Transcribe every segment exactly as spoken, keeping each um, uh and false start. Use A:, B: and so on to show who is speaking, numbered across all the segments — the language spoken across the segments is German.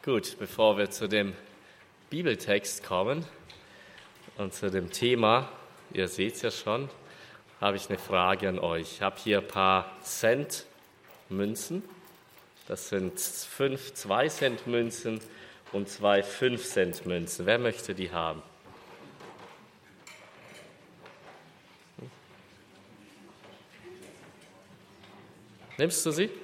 A: Gut, bevor wir zu dem Bibeltext kommen und zu dem Thema, ihr seht es ja schon, habe ich eine Frage an euch. Ich habe hier ein paar Cent-Münzen. Das sind fünf zwei-Cent-Münzen und zwei fünf-Cent-Münzen. Wer möchte die haben? Nimmst du sie?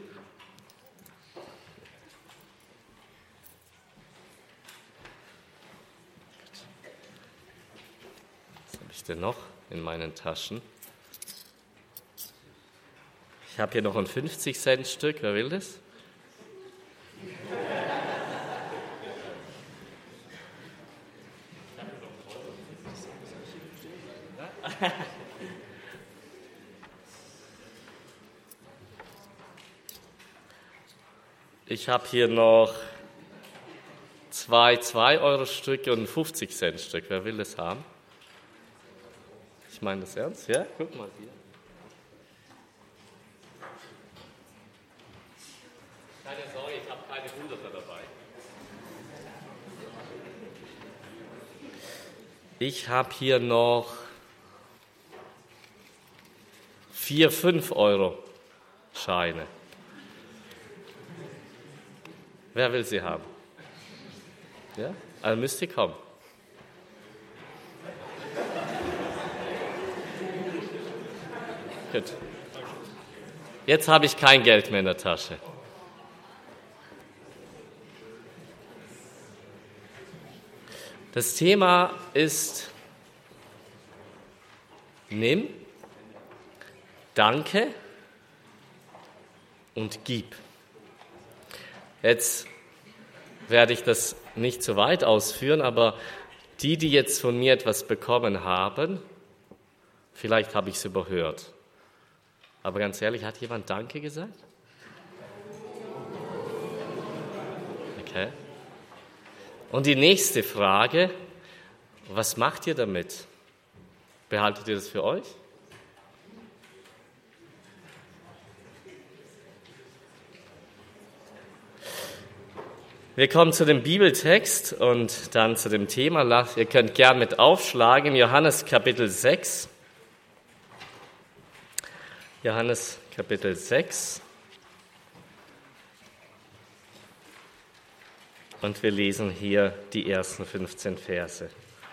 A: Was habe ich denn noch in meinen Taschen? Ich habe hier noch ein fünfzig-Cent-Stück. Wer will das? Ich habe hier noch zwei zwei-Euro-Stücke und ein fünfzig-Cent-Stück. Wer will das haben? Ich meine das ernst, ja? Guck mal hier. Keine Sorge, ich habe keine Hunderter dabei. Ich habe hier noch vier fünf-Euro-Scheine. Wer will sie haben? Ja? Also müsst ihr kommen. Gut. Jetzt habe ich kein Geld mehr in der Tasche. Das Thema ist: Nimm, danke und gib. Jetzt werde ich das nicht so weit ausführen, aber die, die jetzt von mir etwas bekommen haben, vielleicht habe ich es überhört. Aber ganz ehrlich, hat jemand Danke gesagt? Okay. Und die nächste Frage: Was macht ihr damit? Behaltet ihr das für euch? Wir kommen zu dem Bibeltext und dann zu dem Thema. Ihr könnt gern mit aufschlagen. Johannes Kapitel sechs. Johannes Kapitel sechs. Und wir lesen hier die ersten fünfzehn Verse.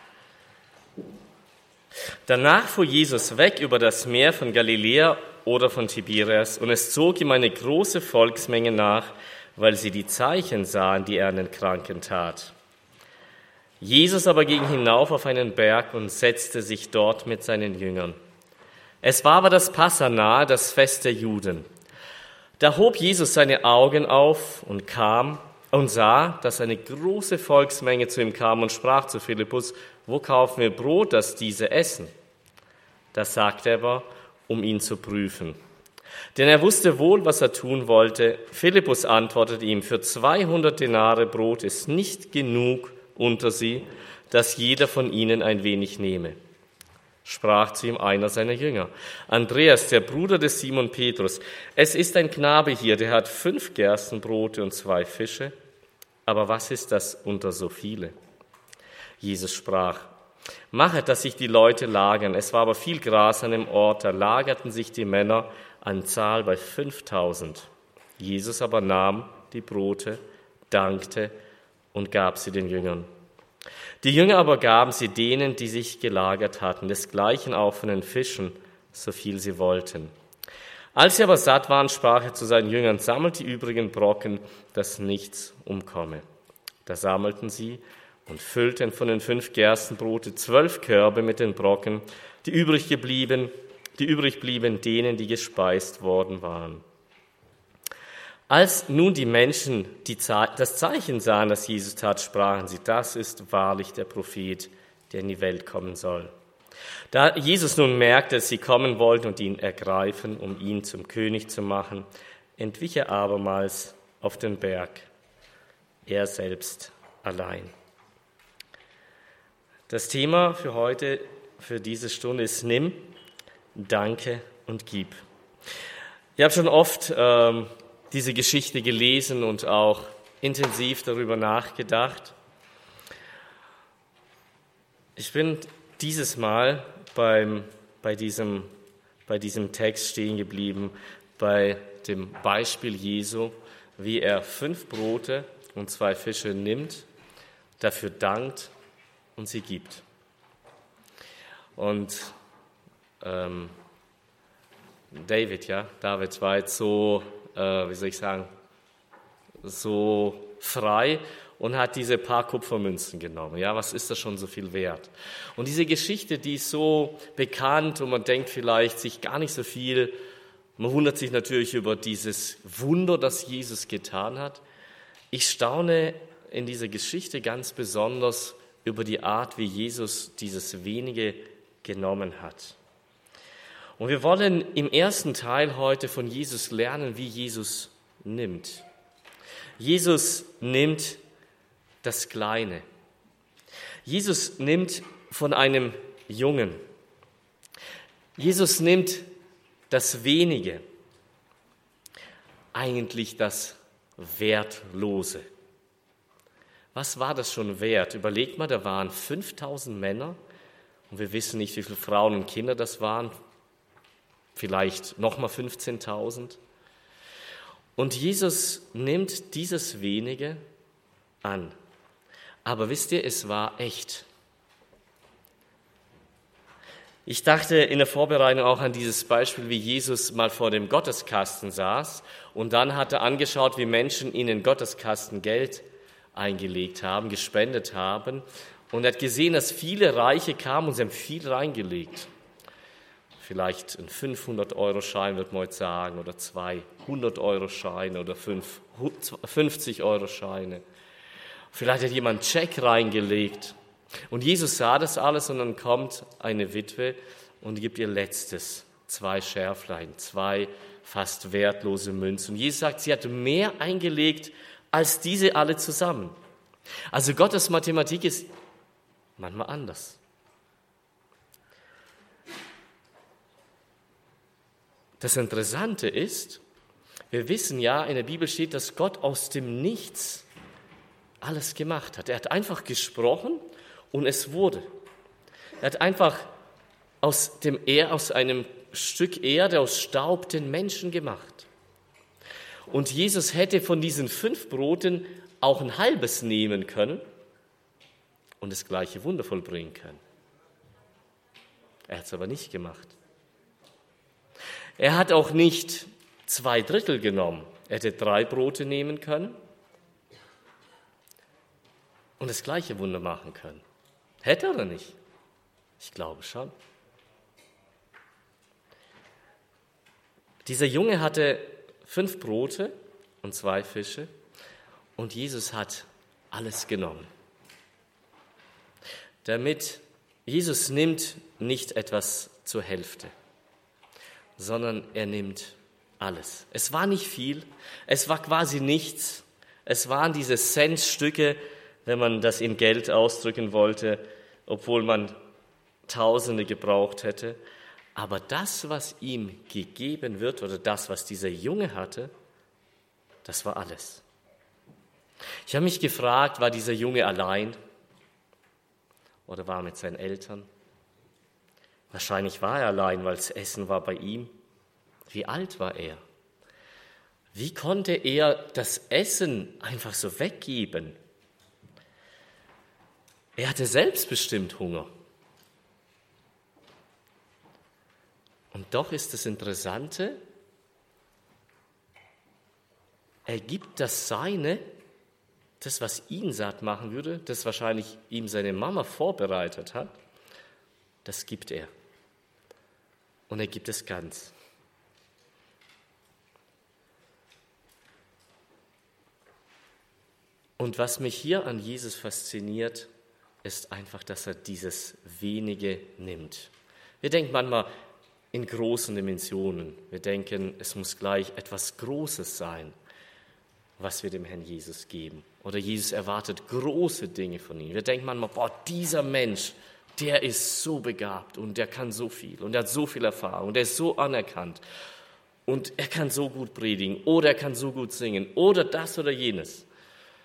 A: Danach fuhr Jesus weg über das Meer von Galiläa oder von Tiberias, und es zog ihm eine große Volksmenge nach, weil sie die Zeichen sahen, die er an den Kranken tat. Jesus aber ging hinauf auf einen Berg und setzte sich dort mit seinen Jüngern. Es war aber das Passa nahe, das Fest der Juden. Da hob Jesus seine Augen auf und kam und sah, dass eine große Volksmenge zu ihm kam und sprach zu Philippus: Wo kaufen wir Brot, dass diese essen? Das sagte er aber, um ihn zu prüfen. Denn er wusste wohl, was er tun wollte. Philippus antwortete ihm: Für zweihundert Denare Brot ist nicht genug unter sie, dass jeder von ihnen ein wenig nehme. Sprach zu ihm einer seiner Jünger, Andreas, der Bruder des Simon Petrus: Es ist ein Knabe hier, der hat fünf Gerstenbrote und zwei Fische. Aber was ist das unter so viele? Jesus sprach: Machet, dass sich die Leute lagern. Es war aber viel Gras an dem Ort, da lagerten sich die Männer an Zahl bei fünftausend. Jesus aber nahm die Brote, dankte und gab sie den Jüngern. Die Jünger aber gaben sie denen, die sich gelagert hatten, desgleichen auch von den Fischen, so viel sie wollten. Als sie aber satt waren, sprach er zu seinen Jüngern: Sammelt die übrigen Brocken, dass nichts umkomme. Da sammelten sie und füllten von den fünf Gerstenbrote zwölf Körbe mit den Brocken, die übrig geblieben die übrig blieben denen, die gespeist worden waren. Als nun die Menschen die Ze- das Zeichen sahen, das Jesus tat, sprachen sie: Das ist wahrlich der Prophet, der in die Welt kommen soll. Da Jesus nun merkte, dass sie kommen wollten und ihn ergreifen, um ihn zum König zu machen, entwich er abermals auf den Berg, er selbst allein. Das Thema für heute, für diese Stunde ist: Nimm, danke und gib. Ich habe schon oft ähm, diese Geschichte gelesen und auch intensiv darüber nachgedacht. Ich bin dieses Mal beim, bei, diesem, bei diesem Text stehen geblieben, bei dem Beispiel Jesu, wie er fünf Brote und zwei Fische nimmt, dafür dankt und sie gibt. Und ähm, David, ja, David war jetzt so, äh, wie soll ich sagen, so frei und hat diese paar Kupfermünzen genommen. Ja, was ist das schon so viel wert? Und diese Geschichte, die ist so bekannt und man denkt vielleicht sich gar nicht so viel. Man wundert sich natürlich über dieses Wunder, das Jesus getan hat. Ich staune in dieser Geschichte ganz besonders über die Art, wie Jesus dieses Wenige genommen hat. Und wir wollen im ersten Teil heute von Jesus lernen, wie Jesus nimmt. Jesus nimmt das Kleine. Jesus nimmt von einem Jungen. Jesus nimmt das Wenige, eigentlich das Wertlose. Was war das schon wert? Überlegt mal, da waren fünftausend Männer und wir wissen nicht, wie viele Frauen und Kinder das waren, vielleicht nochmal fünfzehntausend. Und Jesus nimmt dieses Wenige an. Aber wisst ihr, es war echt. Ich dachte in der Vorbereitung auch an dieses Beispiel, wie Jesus mal vor dem Gotteskasten saß und dann hat er angeschaut, wie Menschen in den Gotteskasten Geld eingelegt haben, gespendet haben. Und er hat gesehen, dass viele Reiche kamen und sie haben viel reingelegt. Vielleicht ein fünfhundert-Euro-Schein, wird man heute sagen, oder zwei hundert-Euro-Scheine oder fünf fünfzig-Euro-Scheine. Vielleicht hat jemand einen Scheck reingelegt. Und Jesus sah das alles und dann kommt eine Witwe und gibt ihr letztes, zwei Schärflein, zwei fast wertlose Münzen. Und Jesus sagt, sie hat mehr eingelegt als diese alle zusammen. Also Gottes Mathematik ist manchmal anders. Das Interessante ist, wir wissen ja, in der Bibel steht, dass Gott aus dem Nichts alles gemacht hat. Er hat einfach gesprochen und es wurde. Er hat einfach aus, dem er, aus einem Stück Erde, aus Staub den Menschen gemacht. Und Jesus hätte von diesen fünf Broten auch ein halbes nehmen können und das gleiche Wunder vollbringen können. Er hat es aber nicht gemacht. Er hat auch nicht zwei Drittel genommen. Er hätte drei Brote nehmen können und das gleiche Wunder machen können. Hätte er oder nicht? Ich glaube schon. Dieser Junge hatte fünf Brote und zwei Fische und Jesus hat alles genommen. Damit Jesus nimmt nicht etwas zur Hälfte, sondern er nimmt alles. Es war nicht viel, es war quasi nichts. Es waren diese Centstücke, wenn man das in Geld ausdrücken wollte, obwohl man Tausende gebraucht hätte. Aber das, was ihm gegeben wird, oder das, was dieser Junge hatte, das war alles. Ich habe mich gefragt, war dieser Junge allein oder war er mit seinen Eltern? Wahrscheinlich war er allein, weil das Essen war bei ihm. Wie alt war er? Wie konnte er das Essen einfach so weggeben? Er hatte selbstbestimmt Hunger. Und doch ist das Interessante, er gibt das Seine, das, was ihn satt machen würde, das wahrscheinlich ihm seine Mama vorbereitet hat, das gibt er. Und er gibt es ganz. Und was mich hier an Jesus fasziniert, ist einfach, dass er dieses Wenige nimmt. Wir denken manchmal in großen Dimensionen. Wir denken, es muss gleich etwas Großes sein, was wir dem Herrn Jesus geben. Oder Jesus erwartet große Dinge von ihm. Wir denken manchmal, boah, dieser Mensch, der ist so begabt und der kann so viel und der hat so viel Erfahrung und der ist so anerkannt und er kann so gut predigen oder er kann so gut singen oder das oder jenes.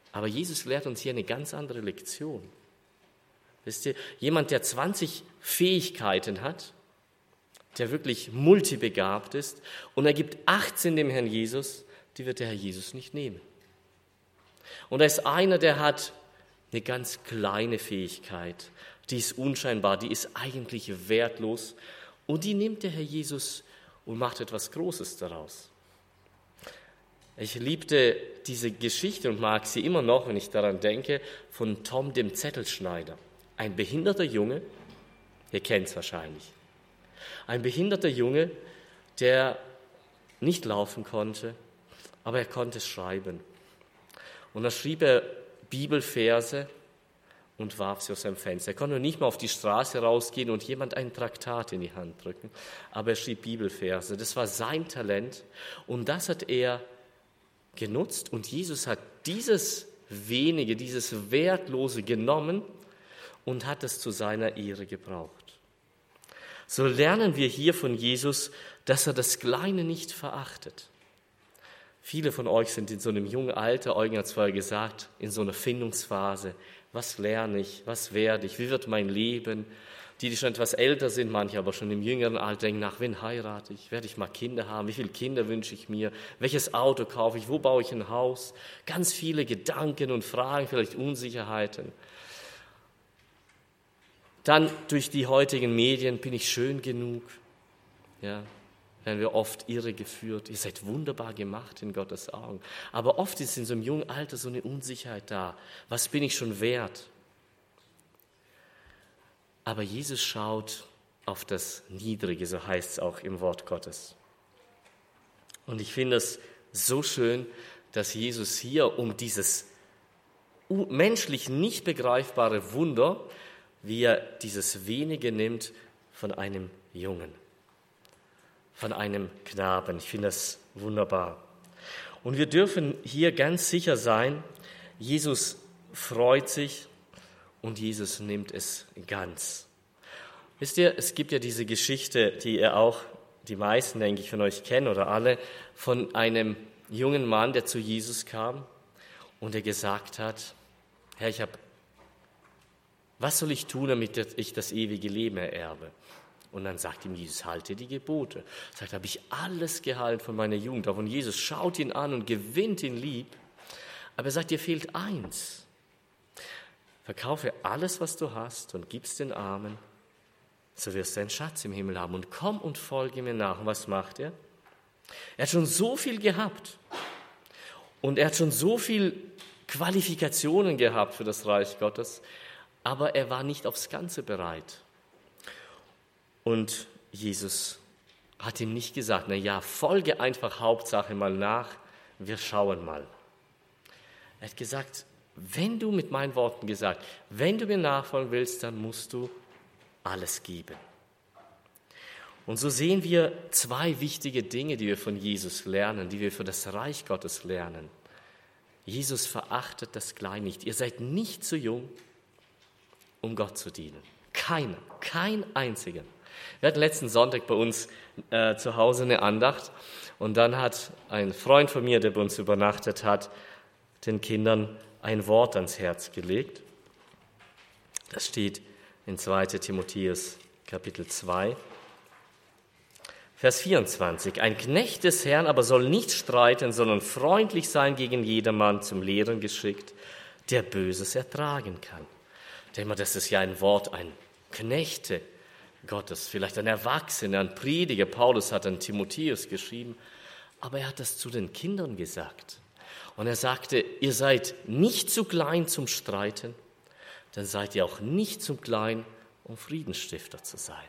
A: Aber Jesus lehrt uns hier eine ganz andere Lektion. Wisst ihr, jemand, der zwanzig Fähigkeiten hat, der wirklich multibegabt ist, und er gibt achtzehn dem Herrn Jesus, die wird der Herr Jesus nicht nehmen. Und da ist einer, der hat eine ganz kleine Fähigkeit, die ist unscheinbar, die ist eigentlich wertlos, und die nimmt der Herr Jesus und macht etwas Großes daraus. Ich liebte diese Geschichte und mag sie immer noch, wenn ich daran denke, von Tom dem Zettelschneider. Ein behinderter Junge, ihr kennt es wahrscheinlich, ein behinderter Junge, der nicht laufen konnte, aber er konnte schreiben. Und da schrieb er Bibelverse und warf sie aus seinem Fenster. Er konnte nicht mal auf die Straße rausgehen und jemand ein Traktat in die Hand drücken, aber er schrieb Bibelverse. Das war sein Talent und das hat er genutzt, und Jesus hat dieses Wenige, dieses Wertlose genommen und hat es zu seiner Ehre gebraucht. So lernen wir hier von Jesus, dass er das Kleine nicht verachtet. Viele von euch sind in so einem jungen Alter, Eugen hat es vorher gesagt, in so einer Findungsphase. Was lerne ich? Was werde ich? Wie wird mein Leben? Die, die schon etwas älter sind, manche aber schon im jüngeren Alter, denken nach, wen heirate ich? Werde ich mal Kinder haben? Wie viele Kinder wünsche ich mir? Welches Auto kaufe ich? Wo baue ich ein Haus? Ganz viele Gedanken und Fragen, vielleicht Unsicherheiten. Dann durch die heutigen Medien, bin ich schön genug? Ja, werden wir oft irregeführt. Ihr seid wunderbar gemacht in Gottes Augen. Aber oft ist in so einem jungen Alter so eine Unsicherheit da. Was bin ich schon wert? Aber Jesus schaut auf das Niedrige, so heißt es auch im Wort Gottes. Und ich finde es so schön, dass Jesus hier um dieses menschlich nicht begreifbare Wunder, wie er dieses Wenige nimmt von einem Jungen, von einem Knaben. Ich finde das wunderbar. Und wir dürfen hier ganz sicher sein, Jesus freut sich und Jesus nimmt es ganz. Wisst ihr, es gibt ja diese Geschichte, die ihr auch, die meisten, denke ich, von euch kennen oder alle, von einem jungen Mann, der zu Jesus kam und der gesagt hat, Herr, ich habe, was soll ich tun, damit ich das ewige Leben ererbe? Und dann sagt ihm Jesus, halte die Gebote. Er sagt, habe ich alles gehalten von meiner Jugend auf. Und Jesus schaut ihn an und gewinnt ihn lieb. Aber er sagt, dir fehlt eins. Verkaufe alles, was du hast und gib's den Armen, so wirst du einen Schatz im Himmel haben. Und komm und folge mir nach. Und was macht er? Er hat schon so viel gehabt. Und er hat schon so viel Qualifikationen gehabt für das Reich Gottes. Aber er war nicht aufs Ganze bereit. Und Jesus hat ihm nicht gesagt, na ja, folge einfach Hauptsache mal nach, wir schauen mal. Er hat gesagt, wenn du mit meinen Worten gesagt, wenn du mir nachfolgen willst, dann musst du alles geben. Und so sehen wir zwei wichtige Dinge, die wir von Jesus lernen, die wir für das Reich Gottes lernen. Jesus verachtet das Kleine nicht. Ihr seid nicht zu jung, um Gott zu dienen. Keiner, kein einziger. Wir hatten letzten Sonntag bei uns äh, zu Hause eine Andacht und dann hat ein Freund von mir, der bei uns übernachtet hat, den Kindern ein Wort ans Herz gelegt. Das steht in zweiter Timotheus Kapitel zwei, Vers vierundzwanzig. Ein Knecht des Herrn aber soll nicht streiten, sondern freundlich sein gegen jedermann, zum Lehren geschickt, der Böses ertragen kann. Denk mal, das ist ja ein Wort, ein Knechte Gottes, vielleicht ein Erwachsener, ein Prediger. Paulus hat an Timotheus geschrieben, aber er hat das zu den Kindern gesagt. Und er sagte, ihr seid nicht zu klein zum Streiten, dann seid ihr auch nicht zu klein, um Friedensstifter zu sein.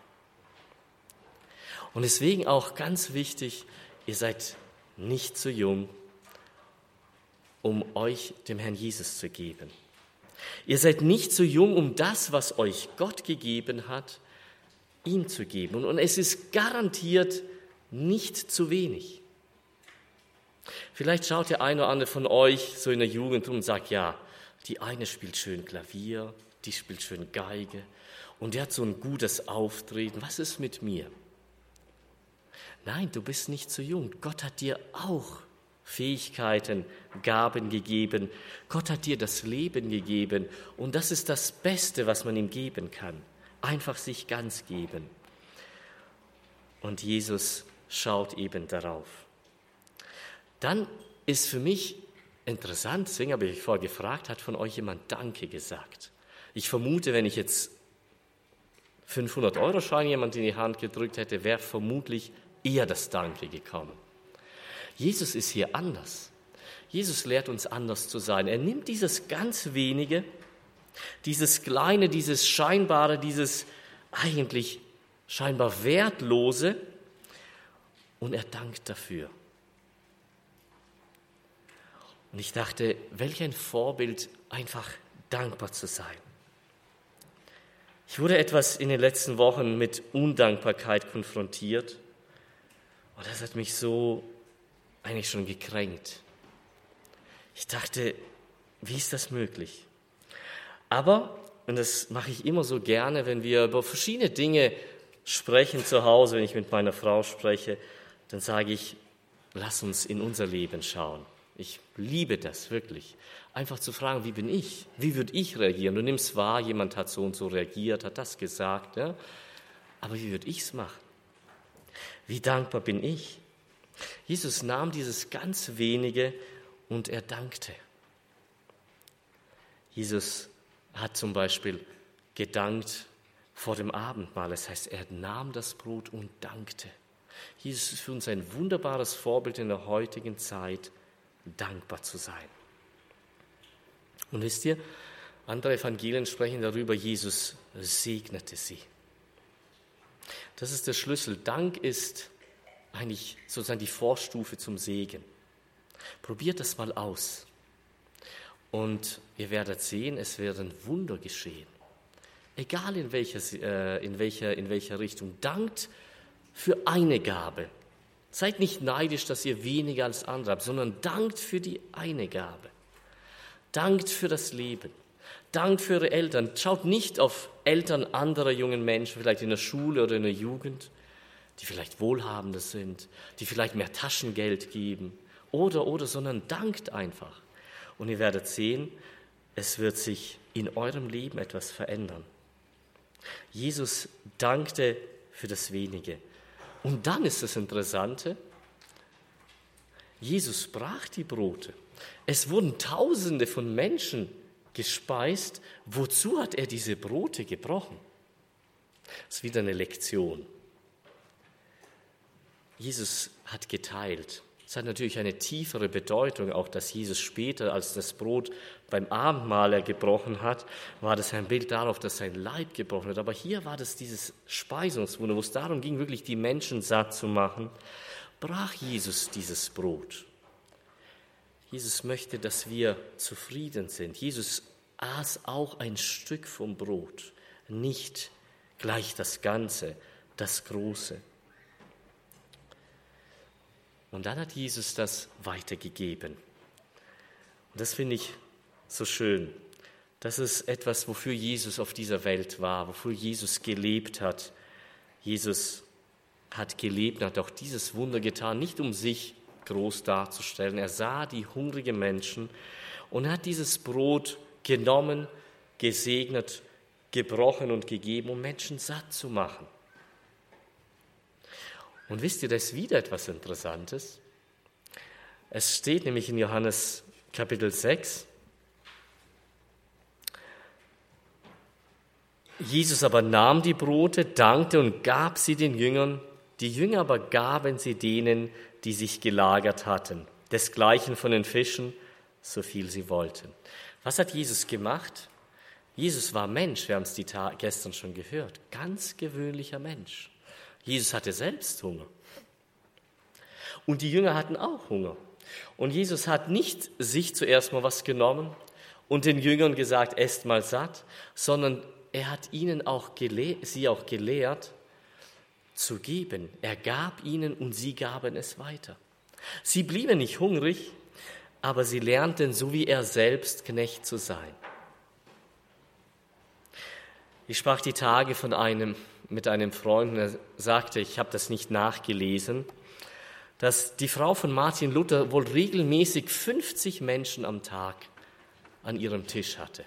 A: Und deswegen auch ganz wichtig, ihr seid nicht zu jung, um euch dem Herrn Jesus zu geben. Ihr seid nicht zu jung, um das, was euch Gott gegeben hat, ihm zu geben. Und es ist garantiert nicht zu wenig. Vielleicht schaut der eine oder andere von euch so in der Jugend rum und sagt, ja, die eine spielt schön Klavier, die spielt schön Geige und die hat so ein gutes Auftreten. Was ist mit mir? Nein, du bist nicht zu jung. Gott hat dir auch Fähigkeiten, Gaben gegeben. Gott hat dir das Leben gegeben und das ist das Beste, was man ihm geben kann. Einfach sich ganz geben. Und Jesus schaut eben darauf. Dann ist für mich interessant, deswegen habe ich vorher gefragt, hat von euch jemand Danke gesagt? Ich vermute, wenn ich jetzt fünfhundert-Euro-Schein jemand in die Hand gedrückt hätte, wäre vermutlich eher das Danke gekommen. Jesus ist hier anders. Jesus lehrt uns anders zu sein. Er nimmt dieses ganz wenige, dieses kleine, dieses scheinbare, dieses eigentlich scheinbar wertlose und er dankt dafür. Und ich dachte, welch ein Vorbild, einfach dankbar zu sein. Ich wurde etwas in den letzten Wochen mit Undankbarkeit konfrontiert und das hat mich so eigentlich schon gekränkt. Ich dachte, wie ist das möglich? Aber, und das mache ich immer so gerne, wenn wir über verschiedene Dinge sprechen zu Hause, wenn ich mit meiner Frau spreche, dann sage ich, lass uns in unser Leben schauen. Ich liebe das wirklich. Einfach zu fragen, wie bin ich? Wie würde ich reagieren? Du nimmst wahr, jemand hat so und so reagiert, hat das gesagt. Ja? Aber wie würde ich es machen? Wie dankbar bin ich? Jesus nahm dieses ganz wenige und er dankte. Jesus hat zum Beispiel gedankt vor dem Abendmahl. Das heißt, er nahm das Brot und dankte. Jesus ist für uns ein wunderbares Vorbild in der heutigen Zeit, dankbar zu sein. Und wisst ihr, andere Evangelien sprechen darüber, Jesus segnete sie. Das ist der Schlüssel. Dank ist eigentlich sozusagen die Vorstufe zum Segen. Probiert das mal aus. Und ihr werdet sehen, es werden Wunder geschehen. Egal in welcher, äh, in welcher, in welcher Richtung. Dankt für eine Gabe. Seid nicht neidisch, dass ihr weniger als andere habt, sondern dankt für die eine Gabe. Dankt für das Leben. Dankt für eure Eltern. Schaut nicht auf Eltern anderer jungen Menschen, vielleicht in der Schule oder in der Jugend, die vielleicht wohlhabender sind, die vielleicht mehr Taschengeld geben oder, oder, sondern dankt einfach. Und ihr werdet sehen, es wird sich in eurem Leben etwas verändern. Jesus dankte für das Wenige. Und dann ist das Interessante, Jesus brach die Brote. Es wurden Tausende von Menschen gespeist. Wozu hat er diese Brote gebrochen? Das ist wieder eine Lektion. Jesus hat geteilt. Es hat natürlich eine tiefere Bedeutung, auch dass Jesus später, als das Brot beim Abendmahl er gebrochen hat, war das ein Bild darauf, dass sein Leib gebrochen wird. Aber hier war das dieses Speisungswunder, wo es darum ging, wirklich die Menschen satt zu machen, brach Jesus dieses Brot. Jesus möchte, dass wir zufrieden sind. Jesus aß auch ein Stück vom Brot, nicht gleich das Ganze, das Große. Und dann hat Jesus das weitergegeben. Und das finde ich so schön. Das ist etwas, wofür Jesus auf dieser Welt war, wofür Jesus gelebt hat. Jesus hat gelebt, hat auch dieses Wunder getan, nicht um sich groß darzustellen. Er sah die hungrigen Menschen und hat dieses Brot genommen, gesegnet, gebrochen und gegeben, um Menschen satt zu machen. Und wisst ihr, das ist wieder etwas Interessantes. Es steht nämlich in Johannes Kapitel sechs, Jesus aber nahm die Brote, dankte und gab sie den Jüngern. Die Jünger aber gaben sie denen, die sich gelagert hatten. Desgleichen von den Fischen, so viel sie wollten. Was hat Jesus gemacht? Jesus war Mensch, wir haben es die Ta- gestern schon gehört. Ganz gewöhnlicher Mensch. Jesus hatte selbst Hunger. Und die Jünger hatten auch Hunger. Und Jesus hat nicht sich zuerst mal was genommen und den Jüngern gesagt, esst mal satt, sondern er hat ihnen auch gele- sie auch gelehrt, zu geben. Er gab ihnen und sie gaben es weiter. Sie blieben nicht hungrig, aber sie lernten, so wie er selbst, Knecht zu sein. Ich sprach die Tage von einem, mit einem Freund und er sagte, ich habe das nicht nachgelesen, dass die Frau von Martin Luther wohl regelmäßig fünfzig Menschen am Tag an ihrem Tisch hatte.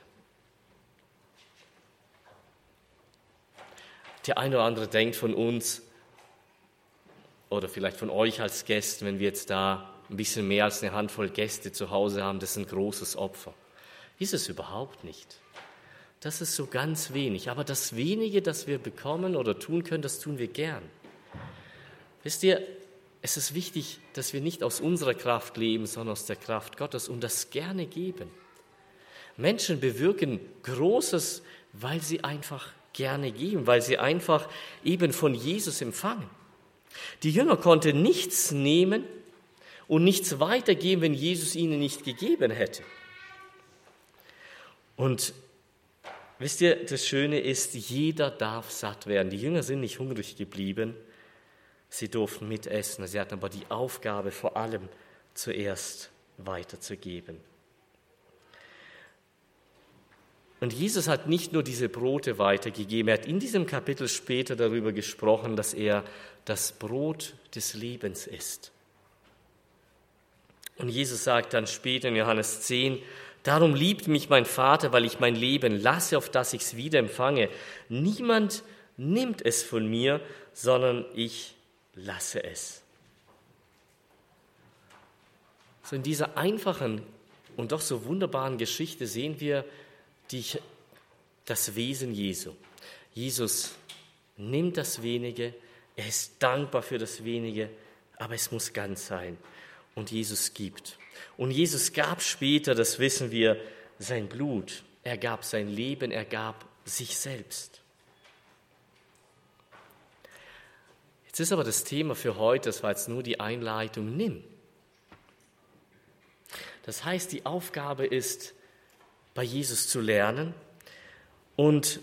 A: Der eine oder andere denkt von uns oder vielleicht von euch als Gästen, wenn wir jetzt da ein bisschen mehr als eine Handvoll Gäste zu Hause haben, das ist ein großes Opfer. Ist es überhaupt nicht. Das ist so ganz wenig. Aber das Wenige, das wir bekommen oder tun können, das tun wir gern. Wisst ihr, es ist wichtig, dass wir nicht aus unserer Kraft leben, sondern aus der Kraft Gottes und das gerne geben. Menschen bewirken Großes, weil sie einfach gerne geben, weil sie einfach eben von Jesus empfangen. Die Jünger konnten nichts nehmen und nichts weitergeben, wenn Jesus ihnen nicht gegeben hätte. Und wisst ihr, das Schöne ist, jeder darf satt werden. Die Jünger sind nicht hungrig geblieben, sie durften mitessen. Sie hatten aber die Aufgabe, vor allem zuerst weiterzugeben. Und Jesus hat nicht nur diese Brote weitergegeben, er hat in diesem Kapitel später darüber gesprochen, dass er das Brot des Lebens ist. Und Jesus sagt dann später in Johannes zehn, darum liebt mich mein Vater, weil ich mein Leben lasse, auf das ich es wieder empfange. Niemand nimmt es von mir, sondern ich lasse es. So in dieser einfachen und doch so wunderbaren Geschichte sehen wir die, das Wesen Jesu. Jesus nimmt das Wenige, er ist dankbar für das Wenige, aber es muss ganz sein. Und Jesus gibt. Und Jesus gab später, das wissen wir, sein Blut. Er gab sein Leben, er gab sich selbst. Jetzt ist aber das Thema für heute, das war jetzt nur die Einleitung, nimm. Das heißt, die Aufgabe ist, bei Jesus zu lernen und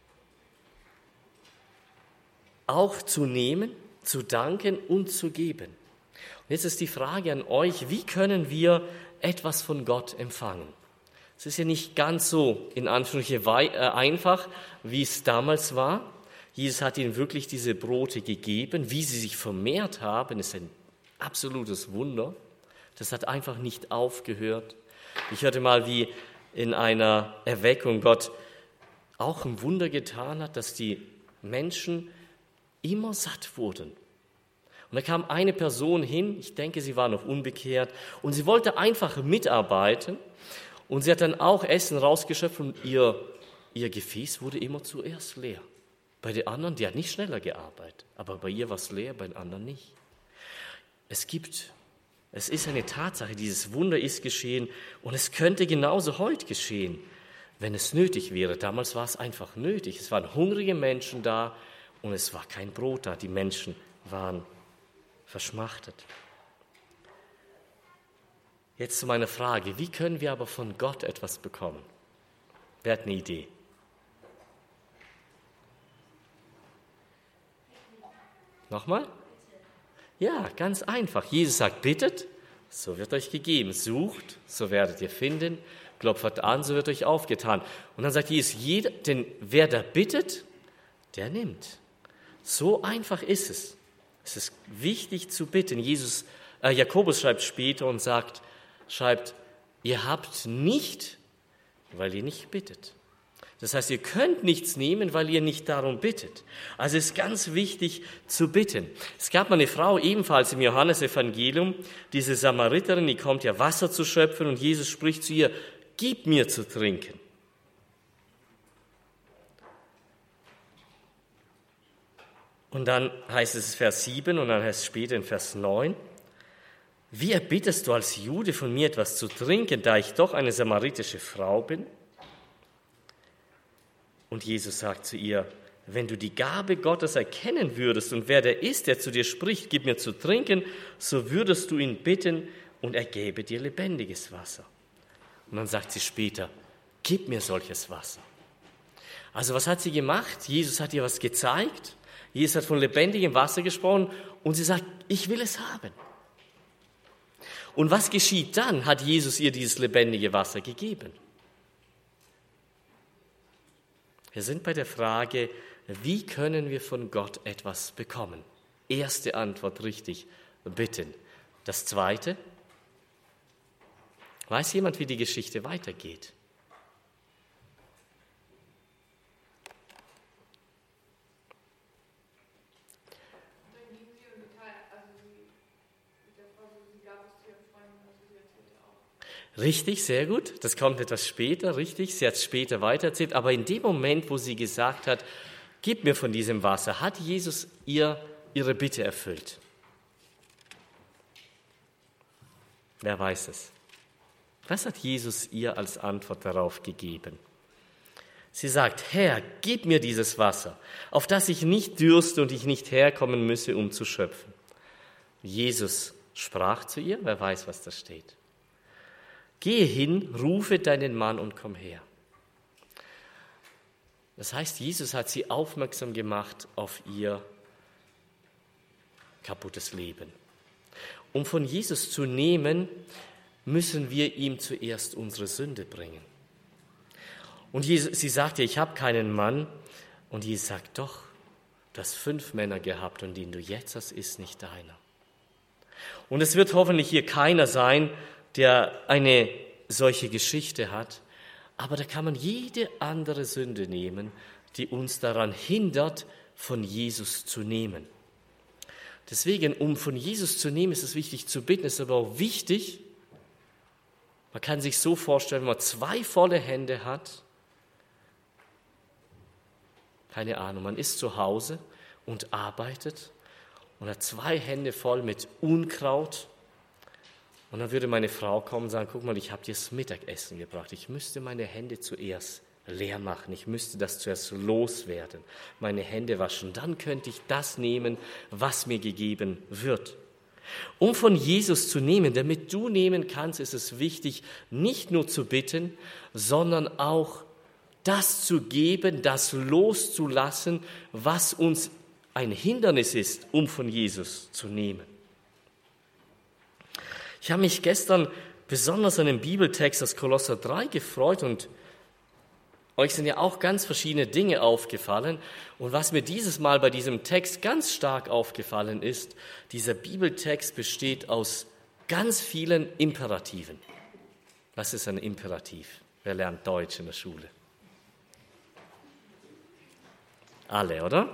A: auch zu nehmen, zu danken und zu geben. Und jetzt ist die Frage an euch, wie können wir etwas von Gott empfangen? Es ist ja nicht ganz so in Anführungsstrichen einfach, wie es damals war. Jesus hat ihnen wirklich diese Brote gegeben. Wie sie sich vermehrt haben, ist ein absolutes Wunder. Das hat einfach nicht aufgehört. Ich hörte mal, wie in einer Erweckung Gott auch ein Wunder getan hat, dass die Menschen immer satt wurden. Und da kam eine Person hin, ich denke, sie war noch unbekehrt, und sie wollte einfach mitarbeiten. Und sie hat dann auch Essen rausgeschöpft und ihr, ihr Gefäß wurde immer zuerst leer. Bei den anderen, die hat nicht schneller gearbeitet, aber bei ihr war es leer, bei den anderen nicht. Es gibt, es ist eine Tatsache, dieses Wunder ist geschehen und es könnte genauso heute geschehen, wenn es nötig wäre. Damals war es einfach nötig. Es waren hungrige Menschen da und es war kein Brot da. Die Menschen waren verschmachtet. Jetzt zu meiner Frage, wie können wir aber von Gott etwas bekommen? Wer hat eine Idee? Nochmal? Ja, ganz einfach. Jesus sagt, bittet, so wird euch gegeben. Sucht, so werdet ihr finden. Klopft an, so wird euch aufgetan. Und dann sagt Jesus, jeder, denn wer da bittet, der nimmt. So einfach ist es. Es ist wichtig zu bitten. Jesus, äh, Jakobus schreibt später und sagt, schreibt, ihr habt nicht, weil ihr nicht bittet. Das heißt, ihr könnt nichts nehmen, weil ihr nicht darum bittet. Also es ist ganz wichtig zu bitten. Es gab mal eine Frau, ebenfalls im Johannesevangelium, diese Samariterin, die kommt ja Wasser zu schöpfen und Jesus spricht zu ihr, gib mir zu trinken. Und dann heißt es Vers sieben und dann heißt es später in Vers neun, wie erbittest du als Jude von mir etwas zu trinken, da ich doch eine samaritische Frau bin? Und Jesus sagt zu ihr, wenn du die Gabe Gottes erkennen würdest und wer der ist, der zu dir spricht, gib mir zu trinken, so würdest du ihn bitten und er gäbe dir lebendiges Wasser. Und dann sagt sie später, gib mir solches Wasser. Also was hat sie gemacht? Jesus hat ihr was gezeigt. Jesus hat von lebendigem Wasser gesprochen und sie sagt, ich will es haben. Und was geschieht dann? Hat Jesus ihr dieses lebendige Wasser gegeben? Wir sind bei der Frage, wie können wir von Gott etwas bekommen? Erste Antwort richtig, bitten. Das Zweite, weiß jemand, wie die Geschichte weitergeht? Richtig, sehr gut. Das kommt etwas später, richtig. Sie hat es später weitererzählt. Aber in dem Moment, wo sie gesagt hat, gib mir von diesem Wasser, hat Jesus ihr ihre Bitte erfüllt. Wer weiß es? Was hat Jesus ihr als Antwort darauf gegeben? Sie sagt, Herr, gib mir dieses Wasser, auf das ich nicht dürste und ich nicht herkommen müsse, um zu schöpfen. Jesus sprach zu ihr, wer weiß, was da steht. Gehe hin, rufe deinen Mann und komm her. Das heißt, Jesus hat sie aufmerksam gemacht auf ihr kaputtes Leben. Um von Jesus zu nehmen, müssen wir ihm zuerst unsere Sünde bringen. Und Jesus, sie sagte, ich habe keinen Mann. Und Jesus sagt, doch, du hast fünf Männer gehabt und den du jetzt hast, ist nicht deiner. Und es wird hoffentlich hier keiner sein, der eine solche Geschichte hat, aber da kann man jede andere Sünde nehmen, die uns daran hindert, von Jesus zu nehmen. Deswegen, um von Jesus zu nehmen, ist es wichtig zu bitten, ist aber auch wichtig, man kann sich so vorstellen, wenn man zwei volle Hände hat, keine Ahnung, man ist zu Hause und arbeitet und hat zwei Hände voll mit Unkraut. Und dann würde meine Frau kommen und sagen, guck mal, ich habe dir das Mittagessen gebracht. Ich müsste meine Hände zuerst leer machen. Ich müsste das zuerst loswerden, meine Hände waschen. Dann könnte ich das nehmen, was mir gegeben wird. Um von Jesus zu nehmen, damit du nehmen kannst, ist es wichtig, nicht nur zu bitten, sondern auch das zu geben, das loszulassen, was uns ein Hindernis ist, um von Jesus zu nehmen. Ich habe mich gestern besonders an den Bibeltext aus Kolosser drei gefreut und euch sind ja auch ganz verschiedene Dinge aufgefallen. Und was mir dieses Mal bei diesem Text ganz stark aufgefallen ist, dieser Bibeltext besteht aus ganz vielen Imperativen. Was ist ein Imperativ? Wer lernt Deutsch in der Schule? Alle, oder?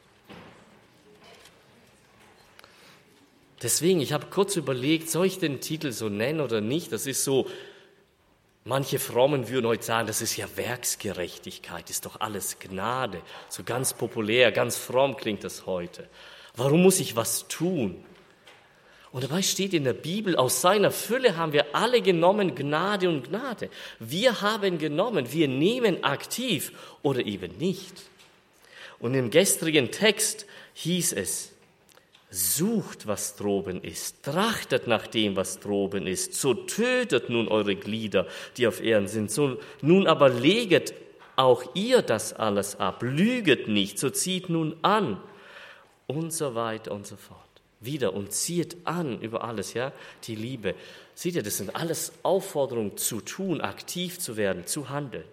A: Deswegen, ich habe kurz überlegt, soll ich den Titel so nennen oder nicht? Das ist so, manche Frommen würden heute sagen, das ist ja Werksgerechtigkeit, ist doch alles Gnade. So ganz populär, ganz fromm klingt das heute. Warum muss ich was tun? Und dabei steht in der Bibel, aus seiner Fülle haben wir alle genommen, Gnade und Gnade. Wir haben genommen, wir nehmen aktiv oder eben nicht. Und im gestrigen Text hieß es, sucht, was droben ist, trachtet nach dem, was droben ist, so tötet nun eure Glieder, die auf Erden sind, so nun aber leget auch ihr das alles ab, lüget nicht, so zieht nun an und so weiter und so fort. Wieder und zieht an über alles, ja, die Liebe. Seht ihr, das sind alles Aufforderungen zu tun, aktiv zu werden, zu handeln.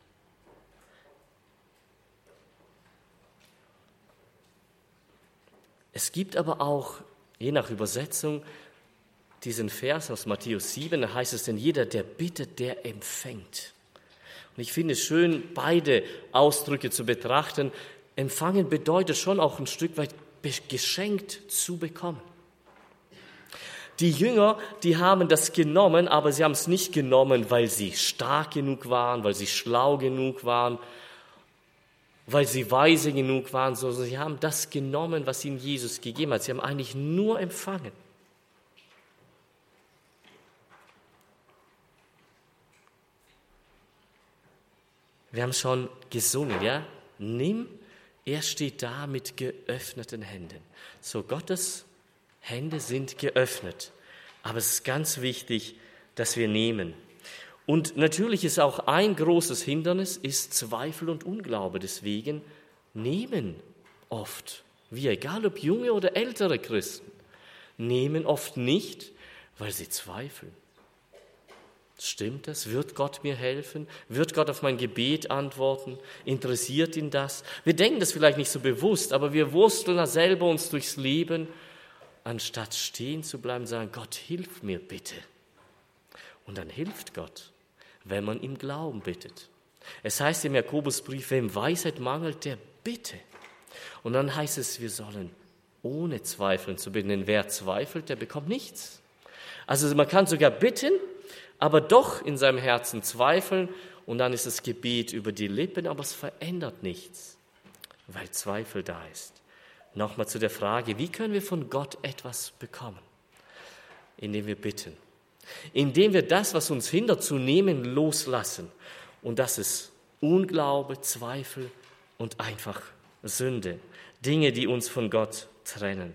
A: Es gibt aber auch, je nach Übersetzung, diesen Vers aus Matthäus sieben, da heißt es, denn jeder, der bittet, der empfängt. Und ich finde es schön, beide Ausdrücke zu betrachten. Empfangen bedeutet schon auch ein Stück weit geschenkt zu bekommen. Die Jünger, die haben das genommen, aber sie haben es nicht genommen, weil sie stark genug waren, weil sie schlau genug waren, weil sie weise genug waren, sondern sie haben das genommen, was ihnen Jesus gegeben hat. Sie haben eigentlich nur empfangen. Wir haben schon gesungen, ja? Nimm, er steht da mit geöffneten Händen. So, Gottes Hände sind geöffnet. Aber es ist ganz wichtig, dass wir nehmen. Und natürlich ist auch ein großes Hindernis, ist Zweifel und Unglaube. Deswegen nehmen oft, wir, egal ob junge oder ältere Christen, nehmen oft nicht, weil sie zweifeln. Stimmt das? Wird Gott mir helfen? Wird Gott auf mein Gebet antworten? Interessiert ihn das? Wir denken das vielleicht nicht so bewusst, aber wir wursteln da selber uns durchs Leben anstatt stehen zu bleiben und sagen, Gott, hilf mir bitte. Und dann hilft Gott, wenn man im Glauben bittet. Es heißt im Jakobusbrief, wem Weisheit mangelt, der bitte. Und dann heißt es, wir sollen ohne Zweifeln zu bitten, denn wer zweifelt, der bekommt nichts. Also man kann sogar bitten, aber doch in seinem Herzen zweifeln und dann ist das Gebet über die Lippen, aber es verändert nichts, weil Zweifel da ist. Nochmal zu der Frage, wie können wir von Gott etwas bekommen? Indem wir bitten. Indem wir das, was uns hindert zu nehmen, loslassen. Und das ist Unglaube, Zweifel und einfach Sünde. Dinge, die uns von Gott trennen.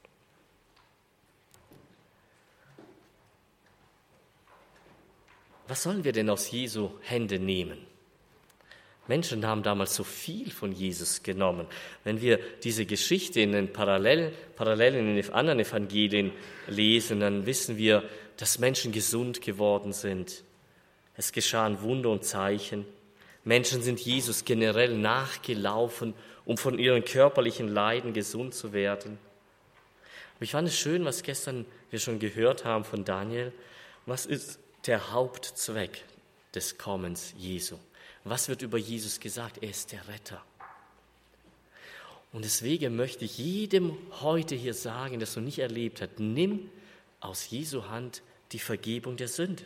A: Was sollen wir denn aus Jesu Hände nehmen? Menschen haben damals so viel von Jesus genommen. Wenn wir diese Geschichte in den Parallel, Parallelen in den anderen Evangelien lesen, dann wissen wir, dass Menschen gesund geworden sind. Es geschahen Wunder und Zeichen. Menschen sind Jesus generell nachgelaufen, um von ihren körperlichen Leiden gesund zu werden. Aber ich fand es schön, was gestern wir schon gehört haben von Daniel. Was ist der Hauptzweck des Kommens Jesu? Was wird über Jesus gesagt? Er ist der Retter. Und deswegen möchte ich jedem heute hier sagen, das noch nicht erlebt hat, nimm aus Jesu Hand die Vergebung der Sünden.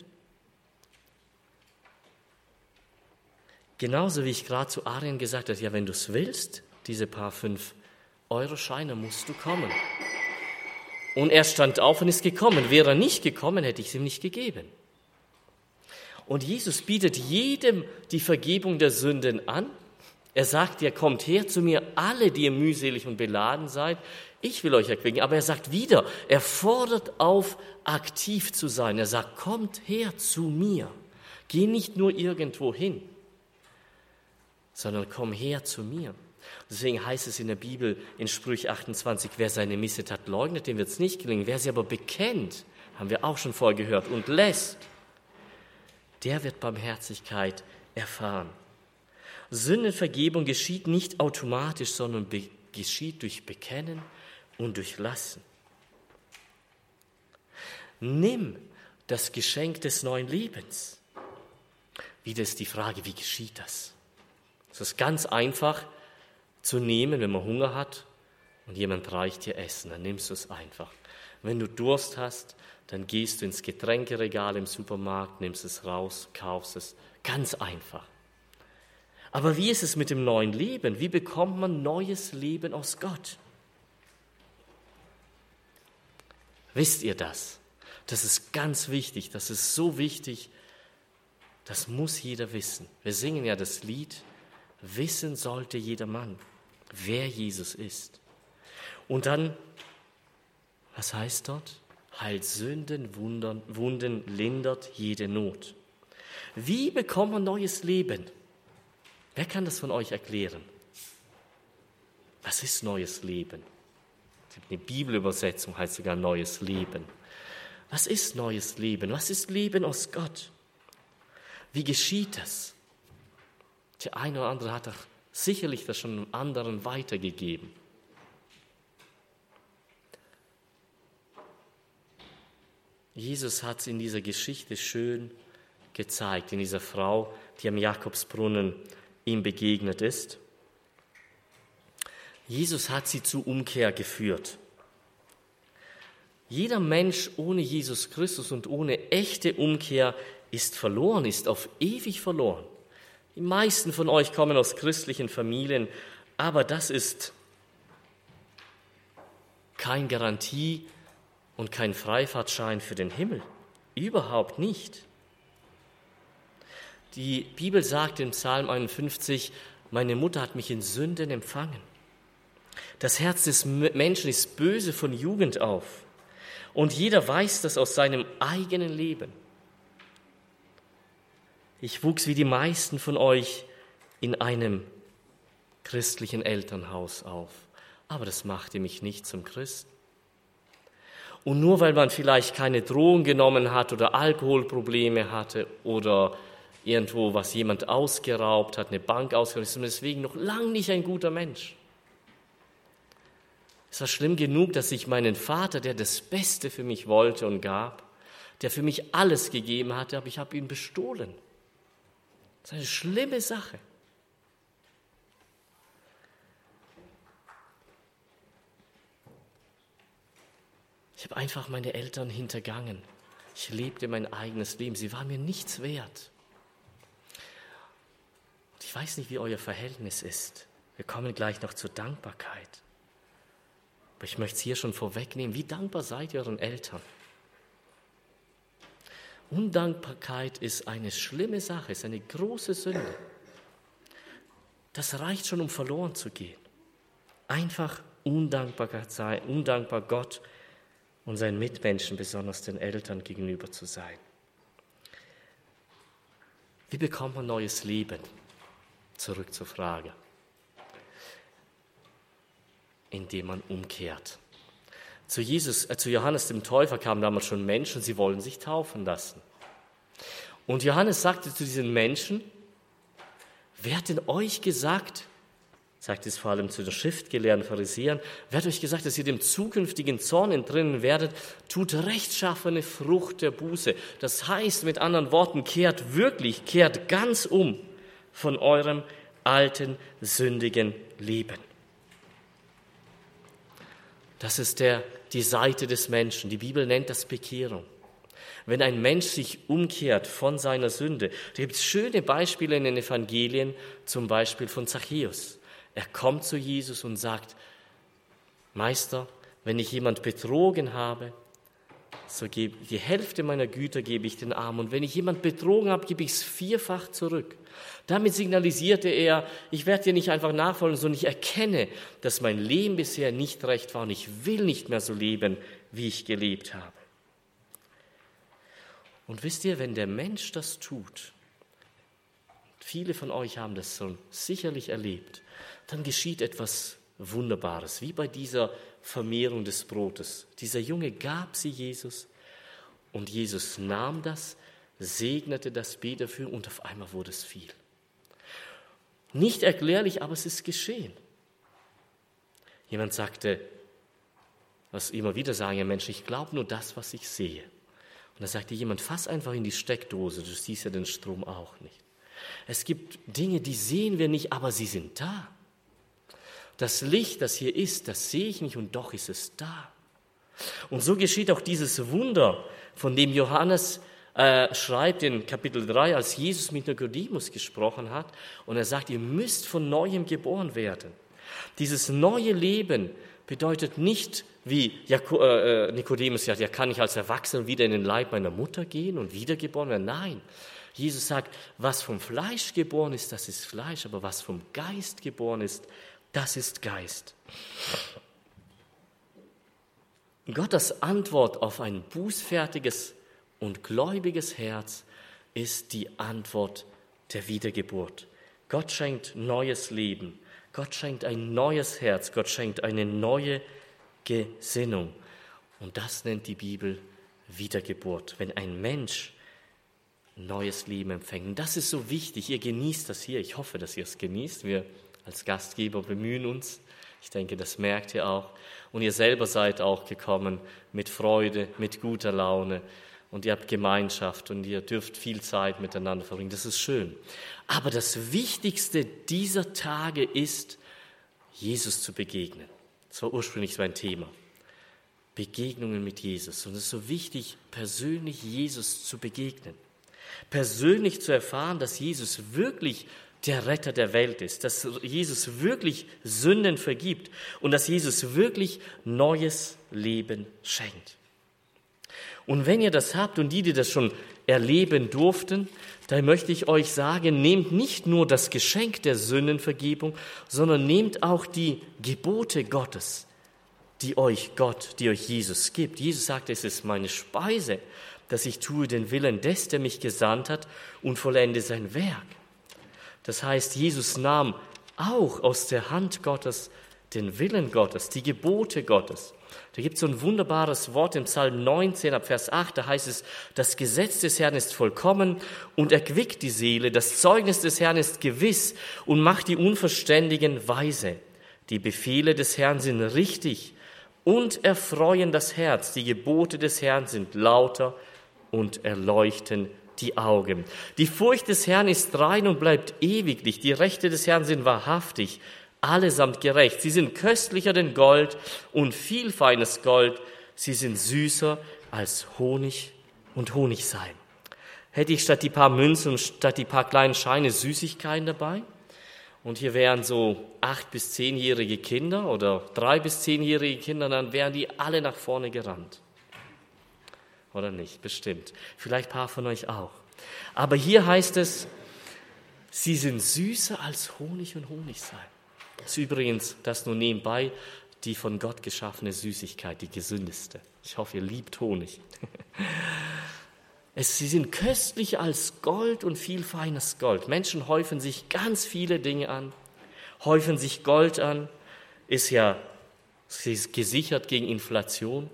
A: Genauso wie ich gerade zu Arjen gesagt habe, ja, wenn du es willst, diese paar fünf Euro Scheine musst du kommen. Und er stand auf und ist gekommen. Wäre er nicht gekommen, hätte ich es ihm nicht gegeben. Und Jesus bietet jedem die Vergebung der Sünden an. Er sagt, ihr kommt her zu mir, alle, die ihr mühselig und beladen seid. Ich will euch erquicken. Aber er sagt wieder, er fordert auf, aktiv zu sein. Er sagt, kommt her zu mir. Geh nicht nur irgendwo hin, sondern komm her zu mir. Deswegen heißt es in der Bibel in Sprüche achtundzwanzig, wer seine Missetat leugnet, dem wird es nicht gelingen. Wer sie aber bekennt, haben wir auch schon vorher gehört, und lässt, der wird Barmherzigkeit erfahren. Sündenvergebung geschieht nicht automatisch, sondern be- geschieht durch Bekennen und durch Lassen. Nimm das Geschenk des neuen Lebens. Wieder ist die Frage, wie geschieht das? Es ist ganz einfach zu nehmen, wenn man Hunger hat und jemand reicht dir Essen, dann nimmst du es einfach. Wenn du Durst hast, dann gehst du ins Getränkeregal im Supermarkt, nimmst es raus, kaufst es. Ganz einfach. Aber wie ist es mit dem neuen Leben? Wie bekommt man neues Leben aus Gott? Wisst ihr das? Das ist ganz wichtig, das ist so wichtig, das muss jeder wissen. Wir singen ja das Lied, wissen sollte jeder Mann, wer Jesus ist. Und dann, was heißt dort? Heilt Sünden, Wundern, Wunden, lindert jede Not. Wie bekommt man neues Leben? Wer kann das von euch erklären? Was ist neues Leben? Eine Bibelübersetzung heißt sogar neues Leben. Was ist neues Leben? Was ist Leben aus Gott? Wie geschieht das? Der eine oder andere hat doch sicherlich das schon anderen weitergegeben. Jesus hat es in dieser Geschichte schön gezeigt, in dieser Frau, die am Jakobsbrunnen ihm begegnet ist. Jesus hat sie zur Umkehr geführt. Jeder Mensch ohne Jesus Christus und ohne echte Umkehr ist verloren, ist auf ewig verloren. Die meisten von euch kommen aus christlichen Familien, aber das ist keine Garantie und kein Freifahrtschein für den Himmel. Überhaupt nicht. Die Bibel sagt in Psalm einundfünfzig, meine Mutter hat mich in Sünden empfangen. Das Herz des Menschen ist böse von Jugend auf. Und jeder weiß das aus seinem eigenen Leben. Ich wuchs wie die meisten von euch in einem christlichen Elternhaus auf. Aber das machte mich nicht zum Christen. Und nur weil man vielleicht keine Drogen genommen hat oder Alkoholprobleme hatte oder irgendwo was jemand ausgeraubt hat, eine Bank ausgeraubt, ist man deswegen noch lange nicht ein guter Mensch. Es war schlimm genug, dass ich meinen Vater, der das Beste für mich wollte und gab, der für mich alles gegeben hatte, aber ich habe ihn bestohlen. Das ist eine schlimme Sache. Ich habe einfach meine Eltern hintergangen. Ich lebte mein eigenes Leben. Sie waren mir nichts wert. Und ich weiß nicht, wie euer Verhältnis ist. Wir kommen gleich noch zur Dankbarkeit. Aber ich möchte es hier schon vorwegnehmen. Wie dankbar seid ihr euren Eltern? Undankbarkeit ist eine schlimme Sache, ist eine große Sünde. Das reicht schon, um verloren zu gehen. Einfach undankbar sein, undankbar Gott und seinen Mitmenschen, besonders den Eltern gegenüber zu sein. Wie bekommt man neues Leben? Zurück zur Frage. Indem man umkehrt. Zu, Jesus, äh, zu Johannes dem Täufer kamen damals schon Menschen, sie wollen sich taufen lassen. Und Johannes sagte zu diesen Menschen, wer hat denn euch gesagt, sagt es vor allem zu den schriftgelehrten Pharisäern, wer hat euch gesagt, dass ihr dem zukünftigen Zorn entrinnen werdet, tut rechtschaffene Frucht der Buße. Das heißt mit anderen Worten, kehrt wirklich, kehrt ganz um von eurem alten, sündigen Leben. Das ist der, die Seite des Menschen. Die Bibel nennt das Bekehrung. Wenn ein Mensch sich umkehrt von seiner Sünde, da gibt es schöne Beispiele in den Evangelien, zum Beispiel von Zachäus. Er kommt zu Jesus und sagt, Meister, wenn ich jemand betrogen habe, so gebe die Hälfte meiner Güter gebe ich den Armen. Und wenn ich jemand betrogen habe, gebe ich es vierfach zurück. Damit signalisierte er, ich werde dir nicht einfach nachfolgen, sondern ich erkenne, dass mein Leben bisher nicht recht war und ich will nicht mehr so leben, wie ich gelebt habe. Und wisst ihr, wenn der Mensch das tut, viele von euch haben das schon sicherlich erlebt, dann geschieht etwas Wunderbares, wie bei dieser Vermehrung des Brotes. Dieser Junge gab sie Jesus und Jesus nahm das, segnete das, betete dafür und auf einmal wurde es viel. Nicht erklärlich, aber es ist geschehen. Jemand sagte, was immer wieder sagen ja Menschen, ich glaube nur das, was ich sehe. Und da sagte jemand, fass einfach in die Steckdose, du siehst ja den Strom auch nicht. Es gibt Dinge, die sehen wir nicht, aber sie sind da. Das Licht, das hier ist, das sehe ich nicht und doch ist es da. Und so geschieht auch dieses Wunder, von dem Johannes äh, schreibt in Kapitel drei, als Jesus mit Nikodemus gesprochen hat und er sagt, ihr müsst von Neuem geboren werden. Dieses neue Leben bedeutet nicht, wie äh, Nikodemus sagt, ja, kann ich als Erwachsener wieder in den Leib meiner Mutter gehen und wiedergeboren werden? Nein, Jesus sagt, was vom Fleisch geboren ist, das ist Fleisch, aber was vom Geist geboren ist, das ist Geist. Gottes Antwort auf ein bußfertiges und gläubiges Herz ist die Antwort der Wiedergeburt. Gott schenkt neues Leben. Gott schenkt ein neues Herz. Gott schenkt eine neue Gesinnung. Und das nennt die Bibel Wiedergeburt. Wenn ein Mensch neues Leben empfängt. Und das ist so wichtig. Ihr genießt das hier. Ich hoffe, dass ihr es genießt. Wir als Gastgeber bemühen uns. Ich denke, das merkt ihr auch. Und ihr selber seid auch gekommen mit Freude, mit guter Laune. Und ihr habt Gemeinschaft und ihr dürft viel Zeit miteinander verbringen. Das ist schön. Aber das Wichtigste dieser Tage ist, Jesus zu begegnen. Das war ursprünglich mein Thema. Begegnungen mit Jesus. Und es ist so wichtig, persönlich Jesus zu begegnen. Persönlich zu erfahren, dass Jesus wirklich der Retter der Welt ist, dass Jesus wirklich Sünden vergibt und dass Jesus wirklich neues Leben schenkt. Und wenn ihr das habt und die, die das schon erleben durften, dann möchte ich euch sagen, nehmt nicht nur das Geschenk der Sündenvergebung, sondern nehmt auch die Gebote Gottes, die euch Gott, die euch Jesus gibt. Jesus sagt, es ist meine Speise, dass ich tue den Willen des, der mich gesandt hat und vollende sein Werk. Das heißt, Jesus nahm auch aus der Hand Gottes den Willen Gottes, die Gebote Gottes. Da gibt es so ein wunderbares Wort im Psalm neunzehn, ab Vers acht, da heißt es, das Gesetz des Herrn ist vollkommen und erquickt die Seele, das Zeugnis des Herrn ist gewiss und macht die Unverständigen weise. Die Befehle des Herrn sind richtig und erfreuen das Herz. Die Gebote des Herrn sind lauter und erleuchten die Augen. Die Furcht des Herrn ist rein und bleibt ewiglich. Die Rechte des Herrn sind wahrhaftig, allesamt gerecht. Sie sind köstlicher denn Gold und viel feines Gold. Sie sind süßer als Honig und Honigseim. Hätte ich statt die paar Münzen und statt die paar kleinen Scheine Süßigkeiten dabei? Und hier wären so acht- bis zehnjährige Kinder oder drei- bis zehnjährige Kinder, dann wären die alle nach vorne gerannt. Oder nicht? Bestimmt. Vielleicht ein paar von euch auch. Aber hier heißt es, sie sind süßer als Honig und Honigseim. Das ist übrigens, das nur nebenbei, die von Gott geschaffene Süßigkeit, die gesündeste. Ich hoffe, ihr liebt Honig. Es, sie sind köstlicher als Gold und viel feines Gold. Menschen häufen sich ganz viele Dinge an, häufen sich Gold an, ist ja ist gesichert gegen Inflation.